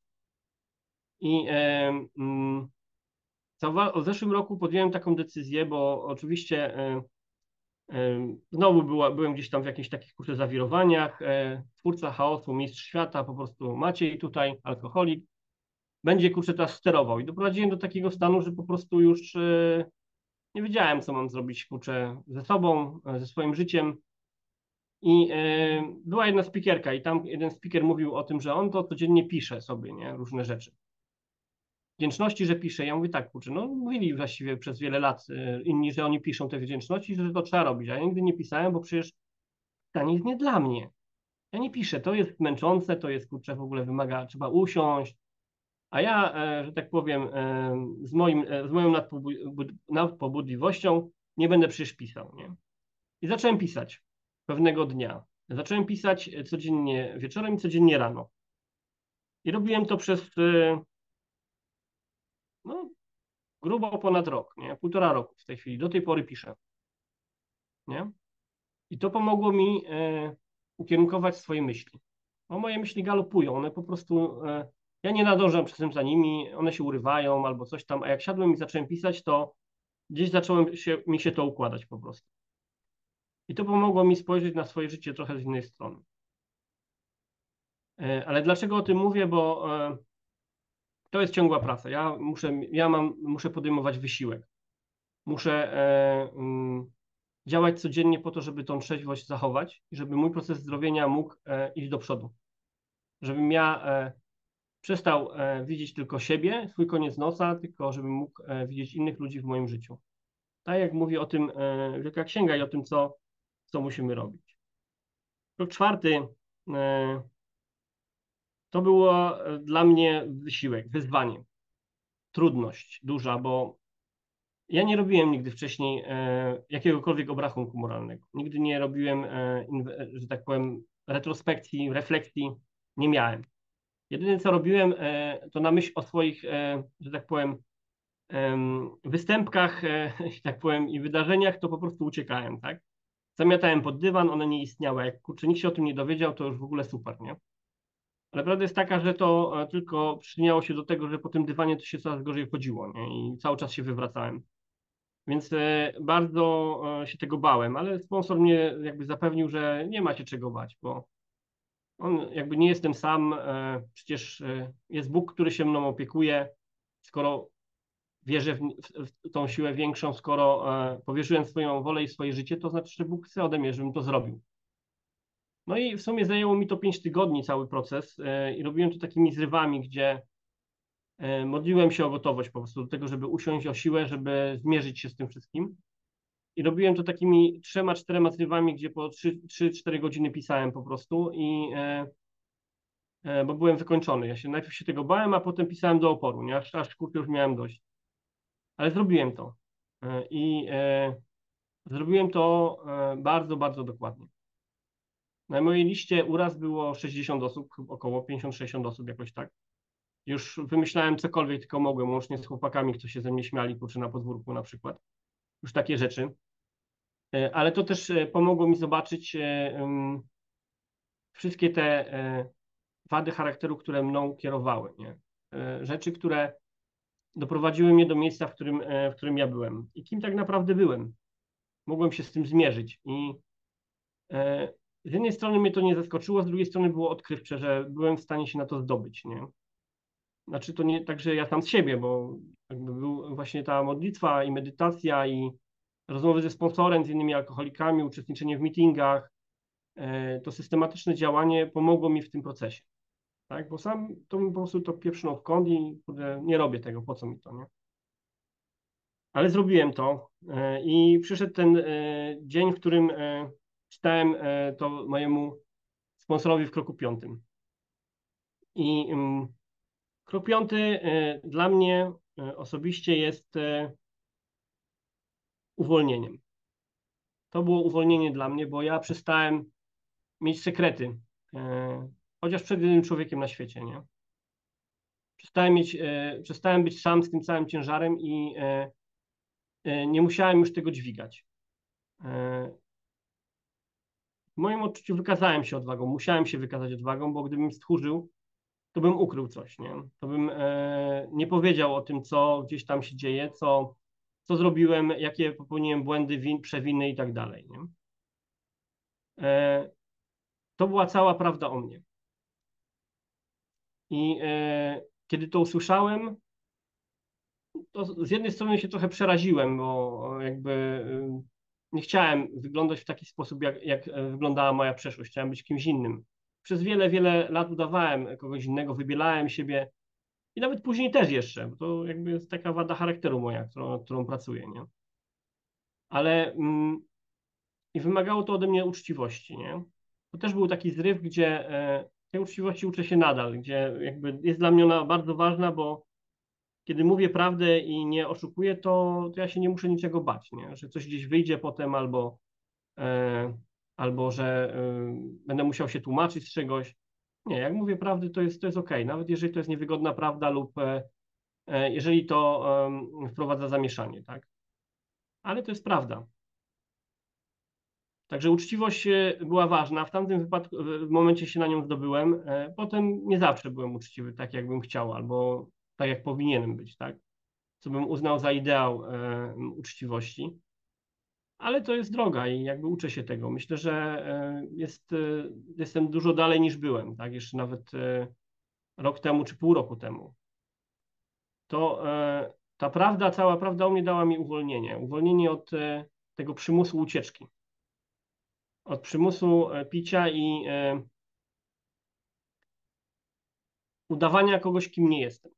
I e, mm, w zeszłym roku podjąłem taką decyzję, bo oczywiście e, e, znowu była, byłem gdzieś tam w jakichś takich kurczę zawirowaniach. E, twórca chaosu, mistrz świata, po prostu Maciej tutaj, alkoholik, będzie kurczę teraz sterował. I doprowadziłem do takiego stanu, że po prostu już e, nie wiedziałem, co mam zrobić kurczę ze sobą, e, ze swoim życiem. I e, była jedna speakerka i tam jeden speaker mówił o tym, że on to codziennie pisze sobie, nie, różne rzeczy. Wdzięczności, że pisze. Ja mówię tak, kurczę, no mówili właściwie przez wiele lat e, inni, że oni piszą te wdzięczności, że to trzeba robić, a ja nigdy nie pisałem, bo przecież to jest nie dla mnie. Ja nie piszę, to jest męczące, to jest, kurczę, w ogóle wymaga, trzeba usiąść, a ja, e, że tak powiem, e, z moim, e, z moją nadpobu- nadpobudliwością nie będę przecież pisał, nie? I zacząłem pisać pewnego dnia. Zacząłem pisać codziennie wieczorem i codziennie rano. I robiłem to przez e, no, grubo ponad rok, nie? Półtora roku w tej chwili. Do tej pory piszę, nie? I to pomogło mi e, ukierunkować swoje myśli. Bo moje myśli galopują, one po prostu, e, ja nie nadążam czasem za nimi, one się urywają albo coś tam, a jak siadłem i zacząłem pisać, to gdzieś zacząłem się, mi się to układać po prostu. I to pomogło mi spojrzeć na swoje życie trochę z innej strony. E, ale dlaczego o tym mówię? Bo e, to jest ciągła praca. Ja muszę, ja mam, muszę podejmować wysiłek. Muszę e, mm, działać codziennie po to, żeby tą trzeźwość zachować i żeby mój proces zdrowienia mógł e, iść do przodu. Żebym ja e, przestał e, widzieć tylko siebie, swój koniec nosa, tylko żebym mógł e, widzieć innych ludzi w moim życiu. Tak jak mówi o tym e, Wielka Księga i o tym, co, co musimy robić. Krok czwarty e, to było e, dla mnie wysiłek, wyzwanie, trudność duża, bo ja nie robiłem nigdy wcześniej e, jakiegokolwiek obrachunku moralnego. Nigdy nie robiłem, e, inwe, że tak powiem, retrospekcji, refleksji. Nie miałem. Jedyne, co robiłem, e, to na myśl o swoich, e, że tak powiem, em, występkach, e, że tak powiem, i wydarzeniach, to po prostu uciekałem, tak? Zamiatałem pod dywan, one nie istniały. Jak kurczę, nikt się o tym nie dowiedział, to już w ogóle super, nie? Ale prawda jest taka, że to e, tylko przyczyniało się do tego, że po tym dywanie to się coraz gorzej chodziło, nie? I cały czas się wywracałem. Więc e, bardzo e, się tego bałem, ale sponsor mnie jakby zapewnił, że nie ma się czego bać, bo on jakby nie jestem sam, e, przecież e, jest Bóg, który się mną opiekuje, skoro wierzę w, w, w tą siłę większą, skoro e, powierzyłem swoją wolę i swoje życie, to znaczy, że Bóg chce ode mnie, żebym to zrobił. No i w sumie zajęło mi to pięć tygodni cały proces e, i robiłem to takimi zrywami, gdzie e, modliłem się o gotowość po prostu do tego, żeby usiąść o siłę, żeby zmierzyć się z tym wszystkim. I robiłem to takimi trzema, czterema zrywami, gdzie po trzy cztery godziny pisałem po prostu i e, e, bo byłem wykończony. Ja się najpierw się tego bałem, a potem pisałem do oporu, nie? Aż, aż kurczę już miałem dość. Ale zrobiłem to. E, I e, zrobiłem to e, bardzo, bardzo dokładnie. Na mojej liście uraz było sześćdziesiąt osób, około pięćdziesiąt sześćdziesiąt osób jakoś tak. Już wymyślałem cokolwiek tylko mogłem, łącznie z chłopakami, którzy się ze mnie śmiali, kurczę, na podwórku na przykład. Już takie rzeczy. E, Ale to też e, pomogło mi zobaczyć e, um, wszystkie te e, wady charakteru, które mną kierowały, nie? E, rzeczy, które doprowadziły mnie do miejsca, w którym, e, w którym ja byłem. I kim tak naprawdę byłem. Mogłem się z tym zmierzyć. I Z jednej strony mnie to nie zaskoczyło, z drugiej strony było odkrywcze, że byłem w stanie się na to zdobyć, nie? Znaczy to nie tak, że ja sam z siebie, bo jakby był właśnie ta modlitwa i medytacja i rozmowy ze sponsorem, z innymi alkoholikami, uczestniczenie w meetingach, to systematyczne działanie pomogło mi w tym procesie, tak? Bo sam to mi po prostu to pieprznął w kąt i kurde, nie robię tego, po co mi to, nie? Ale zrobiłem to i przyszedł ten dzień, w którym czytałem to mojemu sponsorowi w kroku piątym. I krok piąty dla mnie osobiście jest uwolnieniem. To było uwolnienie dla mnie, bo ja przestałem mieć sekrety, chociaż przed jedynym człowiekiem na świecie, nie? Przestałem mieć, przestałem być sam z tym całym ciężarem i nie musiałem już tego dźwigać. W moim odczuciu wykazałem się odwagą, musiałem się wykazać odwagą, bo gdybym stchórzył, to bym ukrył coś, nie? To bym e, nie powiedział o tym, co gdzieś tam się dzieje, co, co zrobiłem, jakie popełniłem błędy, win, przewiny i tak dalej, nie? E, to była cała prawda o mnie. I e, kiedy to usłyszałem, to z jednej strony się trochę przeraziłem, bo jakby e, nie chciałem wyglądać w taki sposób, jak, jak wyglądała moja przeszłość. Chciałem być kimś innym. Przez wiele, wiele lat udawałem kogoś innego, wybielałem siebie, i nawet później też jeszcze, bo to jakby jest taka wada charakteru moja, którą, którą pracuję, nie? Ale mm, i wymagało to ode mnie uczciwości, nie? To też był taki zryw, gdzie e, tej uczciwości uczę się nadal, gdzie jakby jest dla mnie ona bardzo ważna, bo kiedy mówię prawdę i nie oszukuję, to, to ja się nie muszę niczego bać, nie? Że coś gdzieś wyjdzie potem albo, e, albo że e, będę musiał się tłumaczyć z czegoś. Nie, jak mówię prawdę, to jest, to jest okej, nawet jeżeli to jest niewygodna prawda lub e, jeżeli to um, wprowadza zamieszanie, tak? Ale to jest prawda. Także uczciwość była ważna. W tamtym wypadku, w momencie się na nią zdobyłem. Potem nie zawsze byłem uczciwy, tak jakbym chciał, albo tak jak powinienem być, tak? Co bym uznał za ideał e, uczciwości. Ale to jest droga i jakby uczę się tego. Myślę, że e, jest, e, jestem dużo dalej niż byłem, tak? Jeszcze nawet e, rok temu czy pół roku temu. To e, ta prawda, cała prawda o mnie dała mi uwolnienie. Uwolnienie od e, tego przymusu ucieczki. Od przymusu e, picia i e, udawania kogoś, kim nie jestem.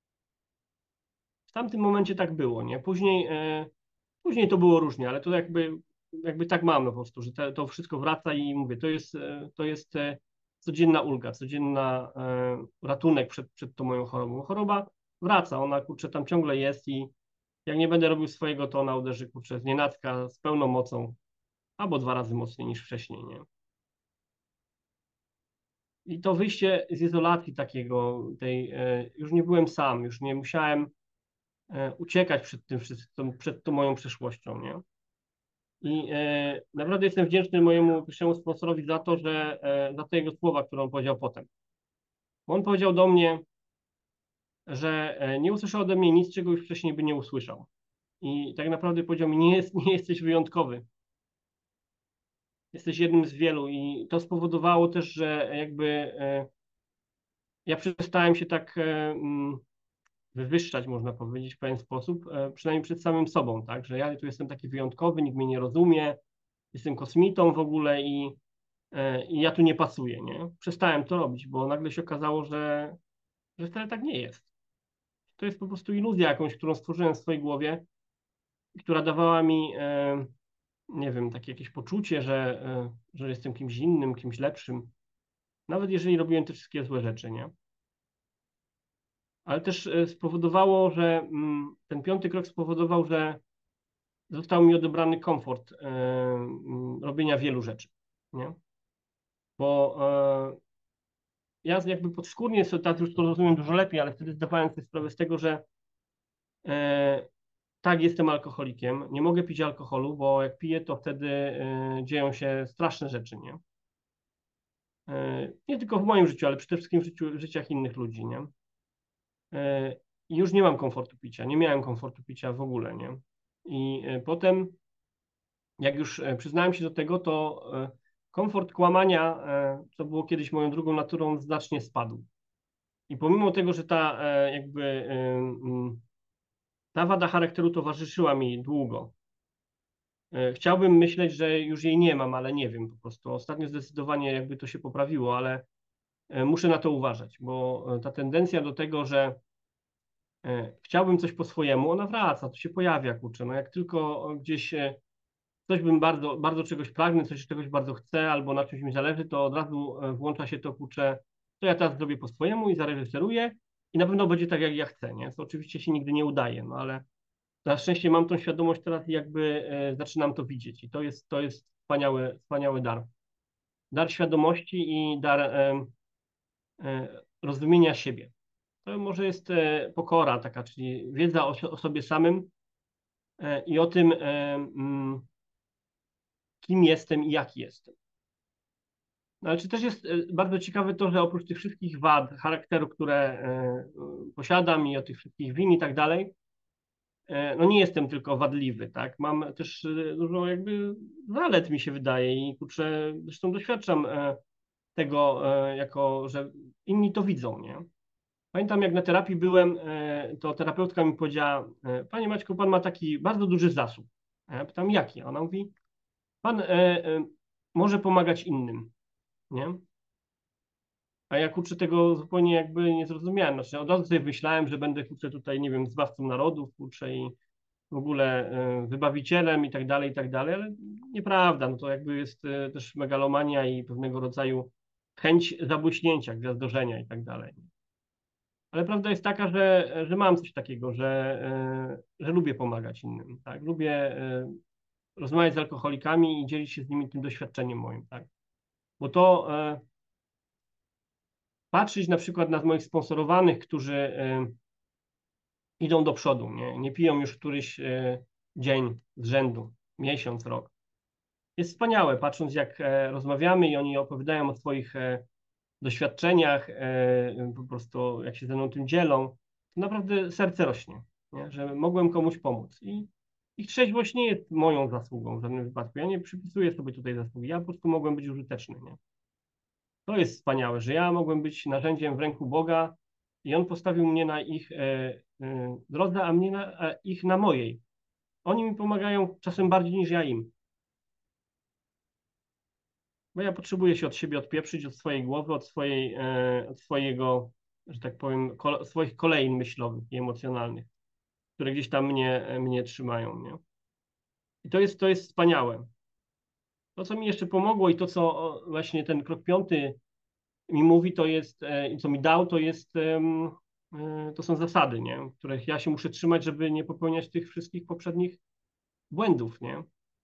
W tamtym momencie tak było, nie? Później, e, później to było różnie, ale to jakby, jakby tak mam po prostu, że te, to wszystko wraca i mówię, to jest, e, to jest e, codzienna ulga, codzienna e, ratunek przed, przed tą moją chorobą. Choroba wraca, ona kurczę tam ciągle jest i jak nie będę robił swojego, to ona uderzy kurczę z nienacka, z pełną mocą, albo dwa razy mocniej niż wcześniej, nie? I to wyjście z izolacji takiego, tej, e, już nie byłem sam, już nie musiałem e, uciekać przed tym wszystkim, przed tą moją przeszłością, nie? I e, naprawdę jestem wdzięczny mojemu pierwszemu sponsorowi za to, że e, za te jego słowa, które on powiedział potem. Bo on powiedział do mnie, że e, nie usłyszał ode mnie nic, czego już wcześniej by nie usłyszał. I tak naprawdę powiedział mi, nie, jest, nie jesteś wyjątkowy. Jesteś jednym z wielu i to spowodowało też, że jakby e, ja przestałem się tak e, mm, wywyższać, można powiedzieć, w pewien sposób, e, przynajmniej przed samym sobą, tak, że ja tu jestem taki wyjątkowy, nikt mnie nie rozumie, jestem kosmitą w ogóle i, e, i ja tu nie pasuję, nie? Przestałem to robić, bo nagle się okazało, że, że wcale tak nie jest. To jest po prostu iluzja jakąś, którą stworzyłem w swojej głowie, która dawała mi, e, nie wiem, takie jakieś poczucie, że, e, że jestem kimś innym, kimś lepszym, nawet jeżeli robiłem te wszystkie złe rzeczy, nie? Ale też e, spowodowało, że mm, ten piąty krok spowodował, że został mi odebrany komfort e, mm, robienia wielu rzeczy, nie? Bo e, ja jakby podskórnie sobie teraz już to rozumiem dużo lepiej, ale wtedy zdawałem sobie sprawę z tego, że e, tak, jestem alkoholikiem, nie mogę pić alkoholu, bo jak piję, to wtedy e, dzieją się straszne rzeczy, nie? E, nie tylko w moim życiu, ale przede wszystkim w życiu, w życiach innych ludzi, nie? E, I już nie mam komfortu picia, nie miałem komfortu picia w ogóle, nie? I e, potem, jak już e, przyznałem się do tego, to e, komfort kłamania, co było kiedyś moją drugą naturą, znacznie spadł. I pomimo tego, że ta jakby ta wada charakteru towarzyszyła mi długo, chciałbym myśleć, że już jej nie mam, ale nie wiem po prostu. Ostatnio zdecydowanie jakby to się poprawiło, ale muszę na to uważać, bo ta tendencja do tego, że chciałbym coś po swojemu, ona wraca, to się pojawia, kurczę. No jak tylko gdzieś coś bym bardzo, bardzo czegoś pragnę, coś czegoś bardzo chcę, albo na czymś mi zależy, to od razu włącza się to, kurczę, to ja teraz zrobię po swojemu i zareżyseruję i na pewno będzie tak, jak ja chcę, nie? Co oczywiście się nigdy nie udaje, no ale na szczęście mam tą świadomość teraz i jakby e, zaczynam to widzieć i to jest, to jest wspaniały, wspaniały dar. Dar świadomości i dar e, e, rozumienia siebie. To może jest e, pokora taka, czyli wiedza o, o sobie samym e, i o tym, e, mm, kim jestem i jaki jestem. No, ale czy też jest e, bardzo ciekawe to, że oprócz tych wszystkich wad charakteru, które e, posiadam i o tych wszystkich win i tak dalej, e, no nie jestem tylko wadliwy, tak? Mam też e, dużo jakby zalet, mi się wydaje i kurczę, zresztą doświadczam e, tego, e, jako, że inni to widzą, nie? Pamiętam, jak na terapii byłem, e, to terapeutka mi powiedziała: e, Panie Maćku, pan ma taki bardzo duży zasób. A ja pytam, jaki? A ona mówi: Pan e, e, może pomagać innym, nie? A ja kurczę tego zupełnie jakby nie zrozumiałem. Znaczy, od razu sobie myślałem, że będę kurczę tutaj, nie wiem, zbawcą narodów, kurczę i w ogóle e, wybawicielem i tak dalej, i tak dalej, ale nieprawda. No to jakby jest e, też megalomania i pewnego rodzaju chęć zabłyśnięcia, gwiazdorzenia i tak dalej. Ale prawda jest taka, że, że mam coś takiego, że, e, że lubię pomagać innym, tak? Lubię e, rozmawiać z alkoholikami i dzielić się z nimi tym doświadczeniem moim, tak? Bo to e, patrzeć na przykład na moich sponsorowanych, którzy e, idą do przodu, nie, nie piją już któryś e, dzień z rzędu, miesiąc, rok. Jest wspaniałe, patrząc jak e, rozmawiamy i oni opowiadają o swoich e, doświadczeniach, e, po prostu jak się ze mną tym dzielą, to naprawdę serce rośnie, nie? Że mogłem komuś pomóc. I ich trzeźwość nie jest moją zasługą w żadnym wypadku. Ja nie przypisuję sobie tutaj zasługi, ja po prostu mogłem być użyteczny, nie? To jest wspaniałe, że ja mogłem być narzędziem w ręku Boga i On postawił mnie na ich e, e, drodze, a mnie na, a ich na mojej. Oni mi pomagają czasem bardziej niż ja im. Bo ja potrzebuję się od siebie odpieprzyć, od swojej głowy, od swojej, e, od swojego, że tak powiem, kol swoich kolejn myślowych i emocjonalnych, które gdzieś tam mnie, e, mnie trzymają, nie? I to jest, to jest wspaniałe. To, co mi jeszcze pomogło i to, co o, właśnie ten krok piąty mi mówi, to jest, e, i co mi dał, to jest, em, e, to są zasady, nie? Których ja się muszę trzymać, żeby nie popełniać tych wszystkich poprzednich błędów, nie?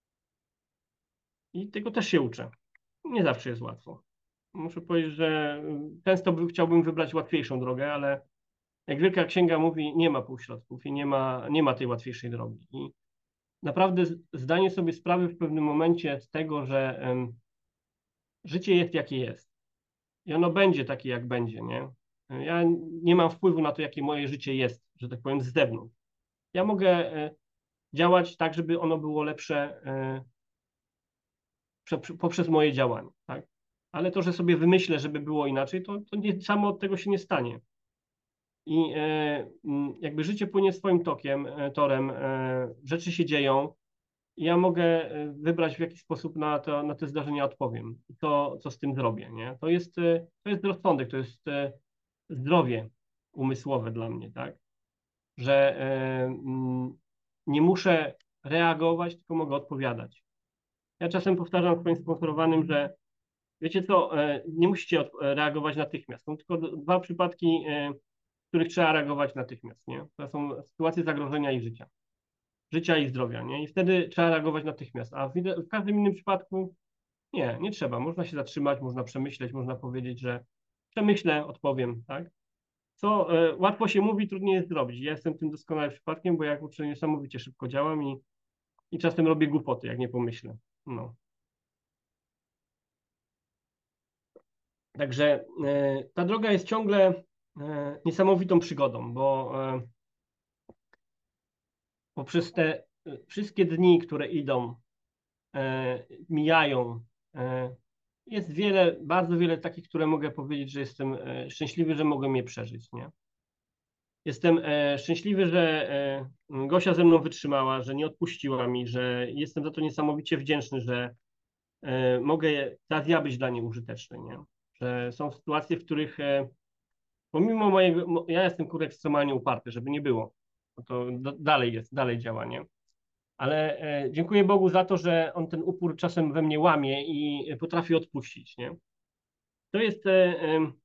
I tego też się uczę. Nie zawsze jest łatwo. Muszę powiedzieć, że często by, chciałbym wybrać łatwiejszą drogę, ale jak Wielka Księga mówi, nie ma półśrodków i nie ma, nie ma tej łatwiejszej drogi. I naprawdę zdanie sobie sprawy w pewnym momencie z tego, że um, życie jest jakie jest i ono będzie takie, jak będzie, nie? Ja nie mam wpływu na to, jakie moje życie jest, że tak powiem, z zewnątrz. Ja mogę e, działać tak, żeby ono było lepsze e, prze, poprzez moje działanie, tak? Ale to, że sobie wymyślę, żeby było inaczej, to, to nie, samo od tego się nie stanie. I e, jakby życie płynie swoim tokiem, e, torem, e, rzeczy się dzieją i ja mogę e, wybrać, w jaki sposób na, to, na te zdarzenia odpowiem i to, co z tym zrobię, nie? To jest, e, to jest rozsądek, to jest e, zdrowie umysłowe dla mnie, tak? Że e, m, nie muszę reagować, tylko mogę odpowiadać. Ja czasem powtarzam swoim sponsorowanym, że wiecie co, e, nie musicie od, reagować natychmiast. Są tylko dwa przypadki, e, w których trzeba reagować natychmiast, nie? To są sytuacje zagrożenia ich życia. Życia i zdrowia, nie? I wtedy trzeba reagować natychmiast. A w, w każdym innym przypadku nie, nie trzeba. Można się zatrzymać, można przemyśleć, można powiedzieć, że przemyślę, odpowiem, tak? Co e, łatwo się mówi, trudniej jest zrobić. Ja jestem tym doskonałym przypadkiem, bo ja kurczę niesamowicie szybko działam i, i czasem robię głupoty, jak nie pomyślę. No. Także e, ta droga jest ciągle e, niesamowitą przygodą, bo e, poprzez te e, wszystkie dni, które idą, e, mijają, e, jest wiele, bardzo wiele takich, które mogę powiedzieć, że jestem e, szczęśliwy, że mogłem je przeżyć, nie? Jestem e, szczęśliwy, że e, Gosia ze mną wytrzymała, że nie odpuściła mi, że jestem za to niesamowicie wdzięczny, że e, mogę teraz ja być dla niej użyteczny, nie? Że są sytuacje, w których e, pomimo mojego, mo, ja jestem kurde ekstremalnie uparty, żeby nie było, bo to do, dalej jest, dalej działa, nie? Ale e, dziękuję Bogu za to, że on ten upór czasem we mnie łamie i potrafi odpuścić, nie? To jest, e,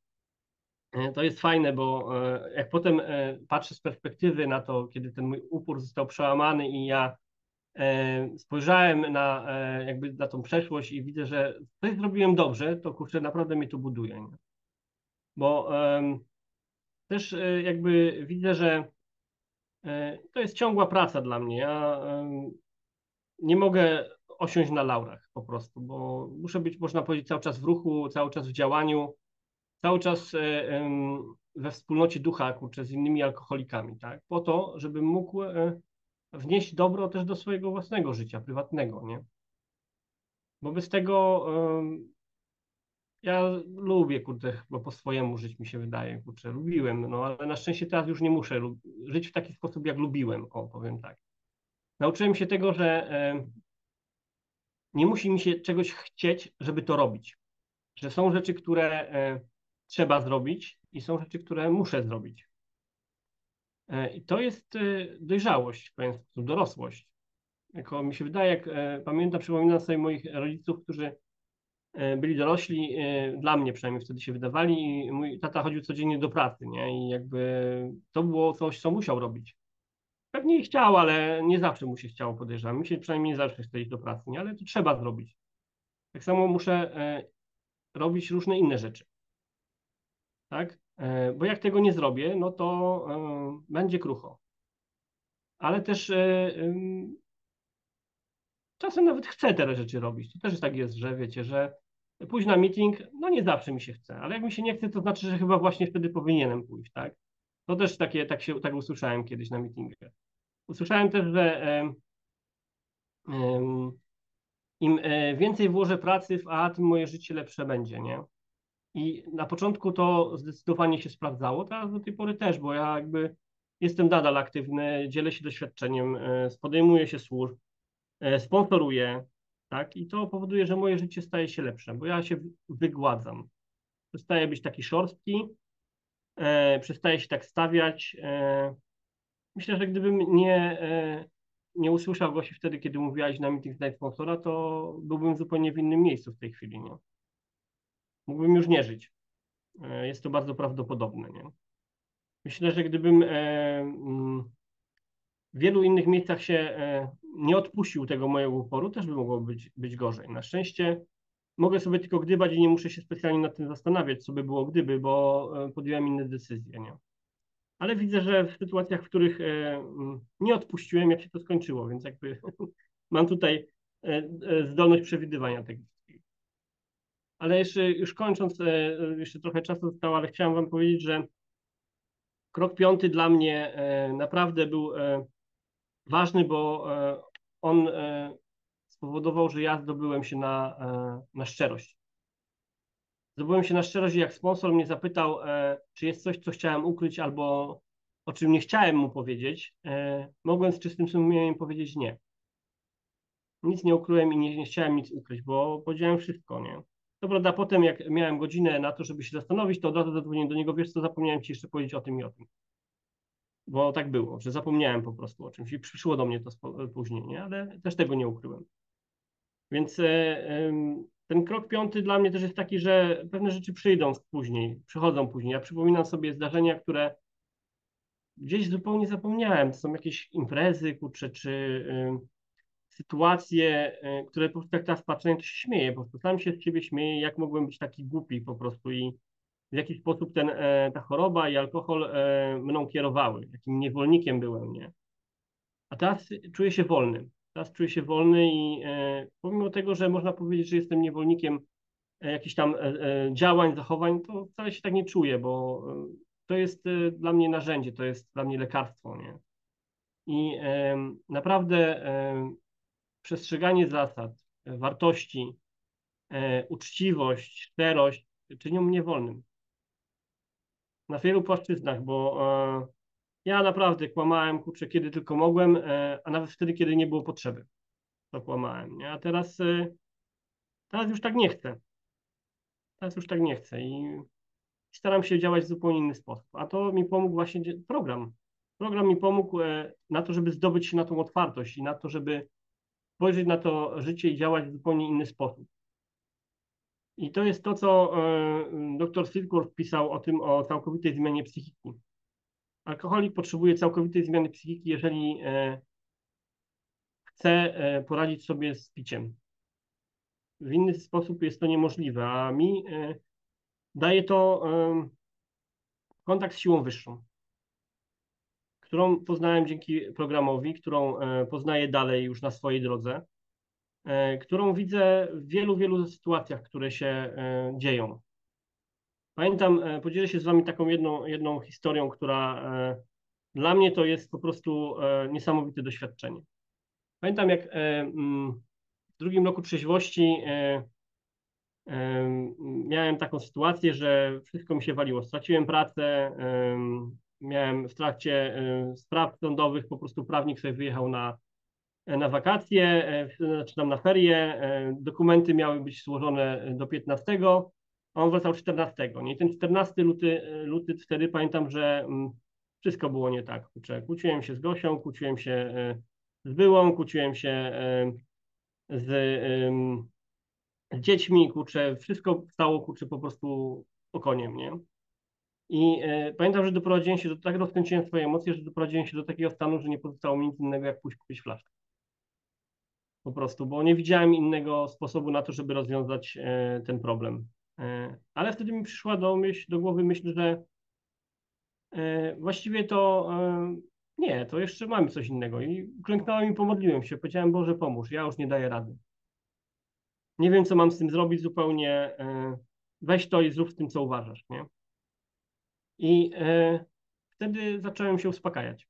e, to jest fajne, bo e, jak potem e, patrzę z perspektywy na to, kiedy ten mój upór został przełamany i ja e, spojrzałem na, e, jakby na tą przeszłość i widzę, że coś zrobiłem dobrze, to kurczę, naprawdę mnie to buduje, nie? Bo em, też e, jakby widzę, że e, to jest ciągła praca dla mnie. Ja em, nie mogę osiąść na laurach po prostu, bo muszę być, można powiedzieć, cały czas w ruchu, cały czas w działaniu, cały czas e, em, we wspólnocie ducha, kurczę, z innymi alkoholikami, tak? Po to, żebym mógł e, wnieść dobro też do swojego własnego życia prywatnego, nie? Bo bez tego em, ja lubię, kurczę, bo po swojemu żyć mi się wydaje, kurczę, lubiłem, no ale na szczęście teraz już nie muszę lub, żyć w taki sposób, jak lubiłem, o, powiem tak. Nauczyłem się tego, że e, nie musi mi się czegoś chcieć, żeby to robić. Że są rzeczy, które e, trzeba zrobić i są rzeczy, które muszę zrobić. E, I to jest e, dojrzałość, w pewien sposób, dorosłość. Jako mi się wydaje, jak e, pamiętam, przypominam sobie moich rodziców, którzy e, byli dorośli, e, dla mnie przynajmniej wtedy się wydawali i mój tata chodził codziennie do pracy, nie? I jakby to było coś, co musiał robić. Pewnie i chciał, ale nie zawsze mu się chciało, podejrzewam. Mi się przynajmniej nie zawsze chce iść do pracy, nie? Ale to trzeba zrobić. Tak samo muszę e, robić różne inne rzeczy. Tak? E, Bo jak tego nie zrobię, no to e, będzie krucho. Ale też e, ym, czasem nawet chcę te rzeczy robić. To też tak jest, że wiecie, że pójść na meeting, no nie zawsze mi się chce, ale jak mi się nie chce, to znaczy, że chyba właśnie wtedy powinienem pójść, tak? To też takie, tak się, tak usłyszałem kiedyś na meetingach. Usłyszałem też, że em, em, im e, więcej włożę pracy w A, tym moje życie lepsze będzie, nie? I na początku to zdecydowanie się sprawdzało, teraz do tej pory też, bo ja jakby jestem nadal aktywny, dzielę się doświadczeniem, e, podejmuję się służb, e, sponsoruję, tak? I to powoduje, że moje życie staje się lepsze, bo ja się wygładzam. Przestaję być taki szorstki, e, przestaję się tak stawiać. E, myślę, że gdybym nie, e, nie usłyszał Gosi wtedy, kiedy mówiłaś na meeting Znajdź sponsora, to byłbym zupełnie w innym miejscu w tej chwili, nie? Mógłbym już nie żyć. E, jest to bardzo prawdopodobne, nie? Myślę, że gdybym e, mm, w wielu innych miejscach się e, nie odpuścił tego mojego uporu, też by mogło być, być gorzej. Na szczęście mogę sobie tylko gdybać i nie muszę się specjalnie nad tym zastanawiać, co by było gdyby, bo e, podjąłem inne decyzje, nie? Ale widzę, że w sytuacjach, w których e, mm, nie odpuściłem, jak się to skończyło, więc jakby mam tutaj e, e, zdolność przewidywania tego. Ale jeszcze już kończąc, e, jeszcze trochę czasu zostało, ale chciałem wam powiedzieć, że krok piąty dla mnie e, naprawdę był e, ważny, bo e, on e, spowodował, że ja zdobyłem się na, e, na szczerość. Zdobyłem się na szczerość i jak sponsor mnie zapytał, e, czy jest coś, co chciałem ukryć albo o czym nie chciałem mu powiedzieć, e, mogłem z czystym sumieniem powiedzieć nie. Nic nie ukryłem i nie, nie chciałem nic ukryć, bo powiedziałem wszystko, nie? To prawda, potem jak miałem godzinę na to, żeby się zastanowić, to od razu zadzwoniłem do niego, wiesz co, zapomniałem ci jeszcze powiedzieć o tym i o tym. Bo tak było, że zapomniałem po prostu o czymś i przyszło do mnie to spo- później, nie? Ale też tego nie ukryłem. Więc e, em, ten krok piąty dla mnie też jest taki, że pewne rzeczy przyjdą później, przychodzą później. Ja przypominam sobie zdarzenia, które gdzieś zupełnie zapomniałem. To są jakieś imprezy, kurczę, czy em, sytuacje, e, które po prostu jak teraz patrzę, to się śmieję, po prostu sam się z siebie śmieję, jak mogłem być taki głupi po prostu i w jaki sposób ten, e, ta choroba i alkohol e, mną kierowały, jakim niewolnikiem byłem, nie? A teraz czuję się wolny. Teraz czuję się wolny i e, pomimo tego, że można powiedzieć, że jestem niewolnikiem e, jakichś tam e, e, działań, zachowań, to wcale się tak nie czuję, bo e, to jest e, dla mnie narzędzie, to jest dla mnie lekarstwo, nie? I e, naprawdę e, przestrzeganie zasad, e, wartości, e, uczciwość, szczerość czynią mnie wolnym. Na wielu płaszczyznach, bo e, ja naprawdę kłamałem, kurczę, kiedy tylko mogłem, e, a nawet wtedy, kiedy nie było potrzeby. To kłamałem, nie? A teraz, e, teraz już tak nie chcę. Teraz już tak nie chcę i staram się działać w zupełnie inny sposób. A to mi pomógł właśnie dzie- program. Program mi pomógł e, na to, żeby zdobyć się na tą otwartość i na to, żeby spojrzeć na to życie i działać w zupełnie inny sposób. I to jest to, co e, dr Silkworth pisał o tym, o całkowitej zmianie psychiki. Alkoholik potrzebuje całkowitej zmiany psychiki, jeżeli e, chce e, poradzić sobie z piciem. W inny sposób jest to niemożliwe, a mi e, daje to e, kontakt z siłą wyższą, którą poznałem dzięki programowi, którą e, poznaję dalej już na swojej drodze, e, którą widzę w wielu, wielu sytuacjach, które się e, dzieją. Pamiętam, e, podzielę się z wami taką jedną, jedną historią, która e, dla mnie to jest po prostu e, niesamowite doświadczenie. Pamiętam, jak e, mm, w drugim roku trzeźwości e, e, miałem taką sytuację, że wszystko mi się waliło. Straciłem pracę, e, miałem w trakcie e, spraw sądowych, po prostu prawnik sobie wyjechał na, na wakacje, e, czy tam na ferie, e, dokumenty miały być złożone do piętnastego, a on wracał czternastego. Nie? I ten czternasty luty, luty wtedy pamiętam, że mm, wszystko było nie tak. Kurczę, kłóciłem się z Gosią, kłóciłem się e, z byłą, kłóciłem się e, z, z dziećmi, kurczę, wszystko stało, kurczę, po prostu okoniem, nie? I e, pamiętam, że doprowadziłem się do, tak rozkręciłem swoje emocje, że doprowadziłem się do takiego stanu, że nie pozostało mi nic innego, jak pójść kupić flaszkę. Po prostu, bo nie widziałem innego sposobu na to, żeby rozwiązać e, ten problem. E, ale wtedy mi przyszła do, myśl, do głowy myśl, że e, właściwie to e, nie, to jeszcze mamy coś innego. I klęknąłem i pomodliłem się. Powiedziałem, Boże, pomóż, ja już nie daję rady. Nie wiem, co mam z tym zrobić zupełnie. E, weź to i zrób z tym, co uważasz, nie? I e, wtedy zacząłem się uspokajać.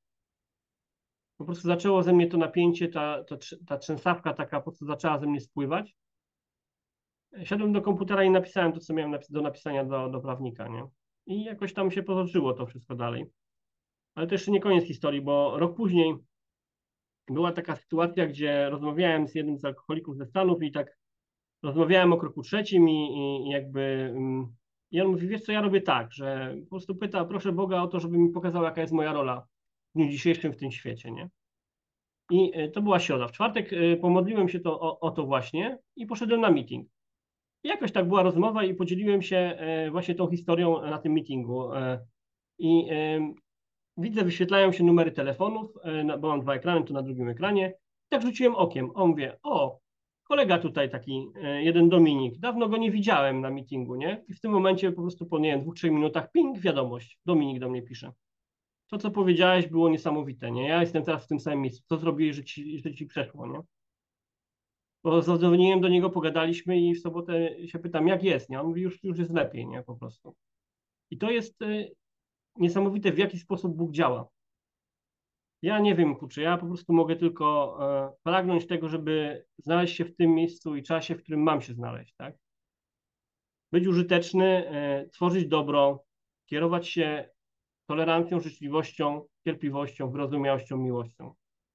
Po prostu zaczęło ze mnie to napięcie, ta, ta, ta trzęsawka taka po prostu zaczęła ze mnie spływać. Siadłem do komputera i napisałem to, co miałem napis do napisania do, do prawnika, nie? I jakoś tam się potoczyło to wszystko dalej. Ale to jeszcze nie koniec historii, bo rok później była taka sytuacja, gdzie rozmawiałem z jednym z alkoholików ze Stanów i tak rozmawiałem o kroku trzecim i, i, i jakby um, i on mówi, wiesz co, ja robię tak, że po prostu pyta, proszę Boga o to, żeby mi pokazał, jaka jest moja rola w dniu dzisiejszym w tym świecie, nie? I y, to była środa. W czwartek y, pomodliłem się to, o, o to właśnie i poszedłem na meeting. I jakoś tak była rozmowa i podzieliłem się e, właśnie tą historią na tym meetingu. E, I e, widzę, wyświetlają się numery telefonów, e, na- bo mam dwa ekrany, tu na drugim ekranie. Tak rzuciłem okiem. On mówię, o, kolega tutaj taki, e, jeden Dominik. Dawno go nie widziałem na meetingu, nie? I w tym momencie po prostu po, nie wiem, dwóch, trzech minutach, ping, wiadomość. Dominik do mnie pisze. To, co powiedziałeś, było niesamowite, nie? Ja jestem teraz w tym samym miejscu. Co zrobiłeś, że ci, że ci przeszło, nie? Bo zadzwoniłem do niego, pogadaliśmy i w sobotę się pytam, jak jest, nie? On mówi, już, już jest lepiej, nie? Po prostu. I to jest y, niesamowite, w jaki sposób Bóg działa. Ja nie wiem, kurczę, ja po prostu mogę tylko e, pragnąć tego, żeby znaleźć się w tym miejscu i czasie, w którym mam się znaleźć, tak? Być użyteczny, e, tworzyć dobro, kierować się tolerancją, życzliwością, cierpliwością, wyrozumiałością, miłością.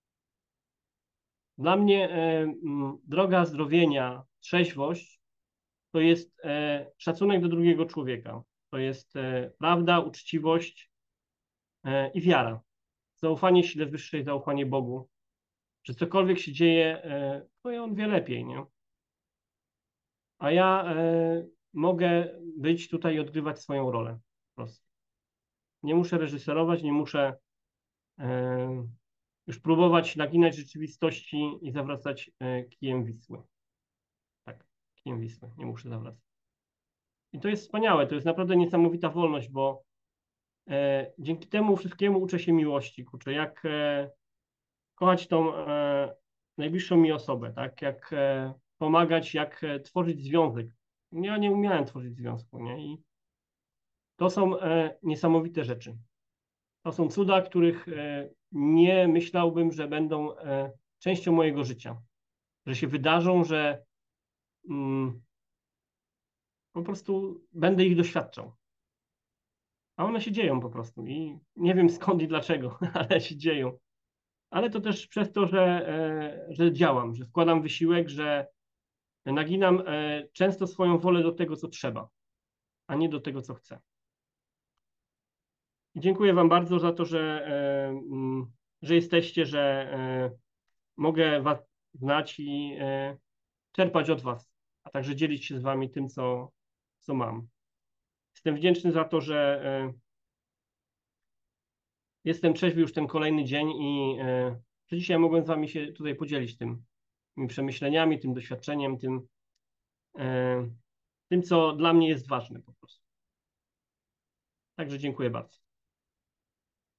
Dla mnie e, m, droga zdrowienia, trzeźwość to jest e, szacunek do drugiego człowieka. To jest e, prawda, uczciwość e, i wiara. Zaufanie sile wyższej, zaufanie Bogu. Że cokolwiek się dzieje, e, to on wie lepiej, nie? A ja e, mogę być tutaj i odgrywać swoją rolę. Po prostu. Nie muszę reżyserować, nie muszę e, już próbować naginać rzeczywistości i zawracać e, kijem Wisły. Tak, kijem Wisły. Nie muszę zawracać. I to jest wspaniałe, to jest naprawdę niesamowita wolność, bo e, dzięki temu wszystkiemu uczę się miłości, kurczę, jak e, kochać tą e, najbliższą mi osobę, tak, jak e, pomagać, jak e, tworzyć związek. Ja nie umiałem tworzyć związku, nie, i to są e, niesamowite rzeczy. To są cuda, których e, nie myślałbym, że będą e, częścią mojego życia, że się wydarzą, że mm, po prostu będę ich doświadczał. A one się dzieją po prostu i nie wiem skąd i dlaczego, ale się dzieją. Ale to też przez to, że, e, że działam, że wkładam wysiłek, że naginam e, często swoją wolę do tego, co trzeba, a nie do tego, co chcę. I dziękuję Wam bardzo za to, że, e, mm, że jesteście, że e, mogę Was znać i e, czerpać od Was, a także dzielić się z Wami tym, co, co mam. Jestem wdzięczny za to, że e, jestem trzeźwy już ten kolejny dzień i e, że dzisiaj mogłem z Wami się tutaj podzielić tym, tymi przemyśleniami, tym doświadczeniem, tym, e, tym, co dla mnie jest ważne po prostu. Także dziękuję bardzo.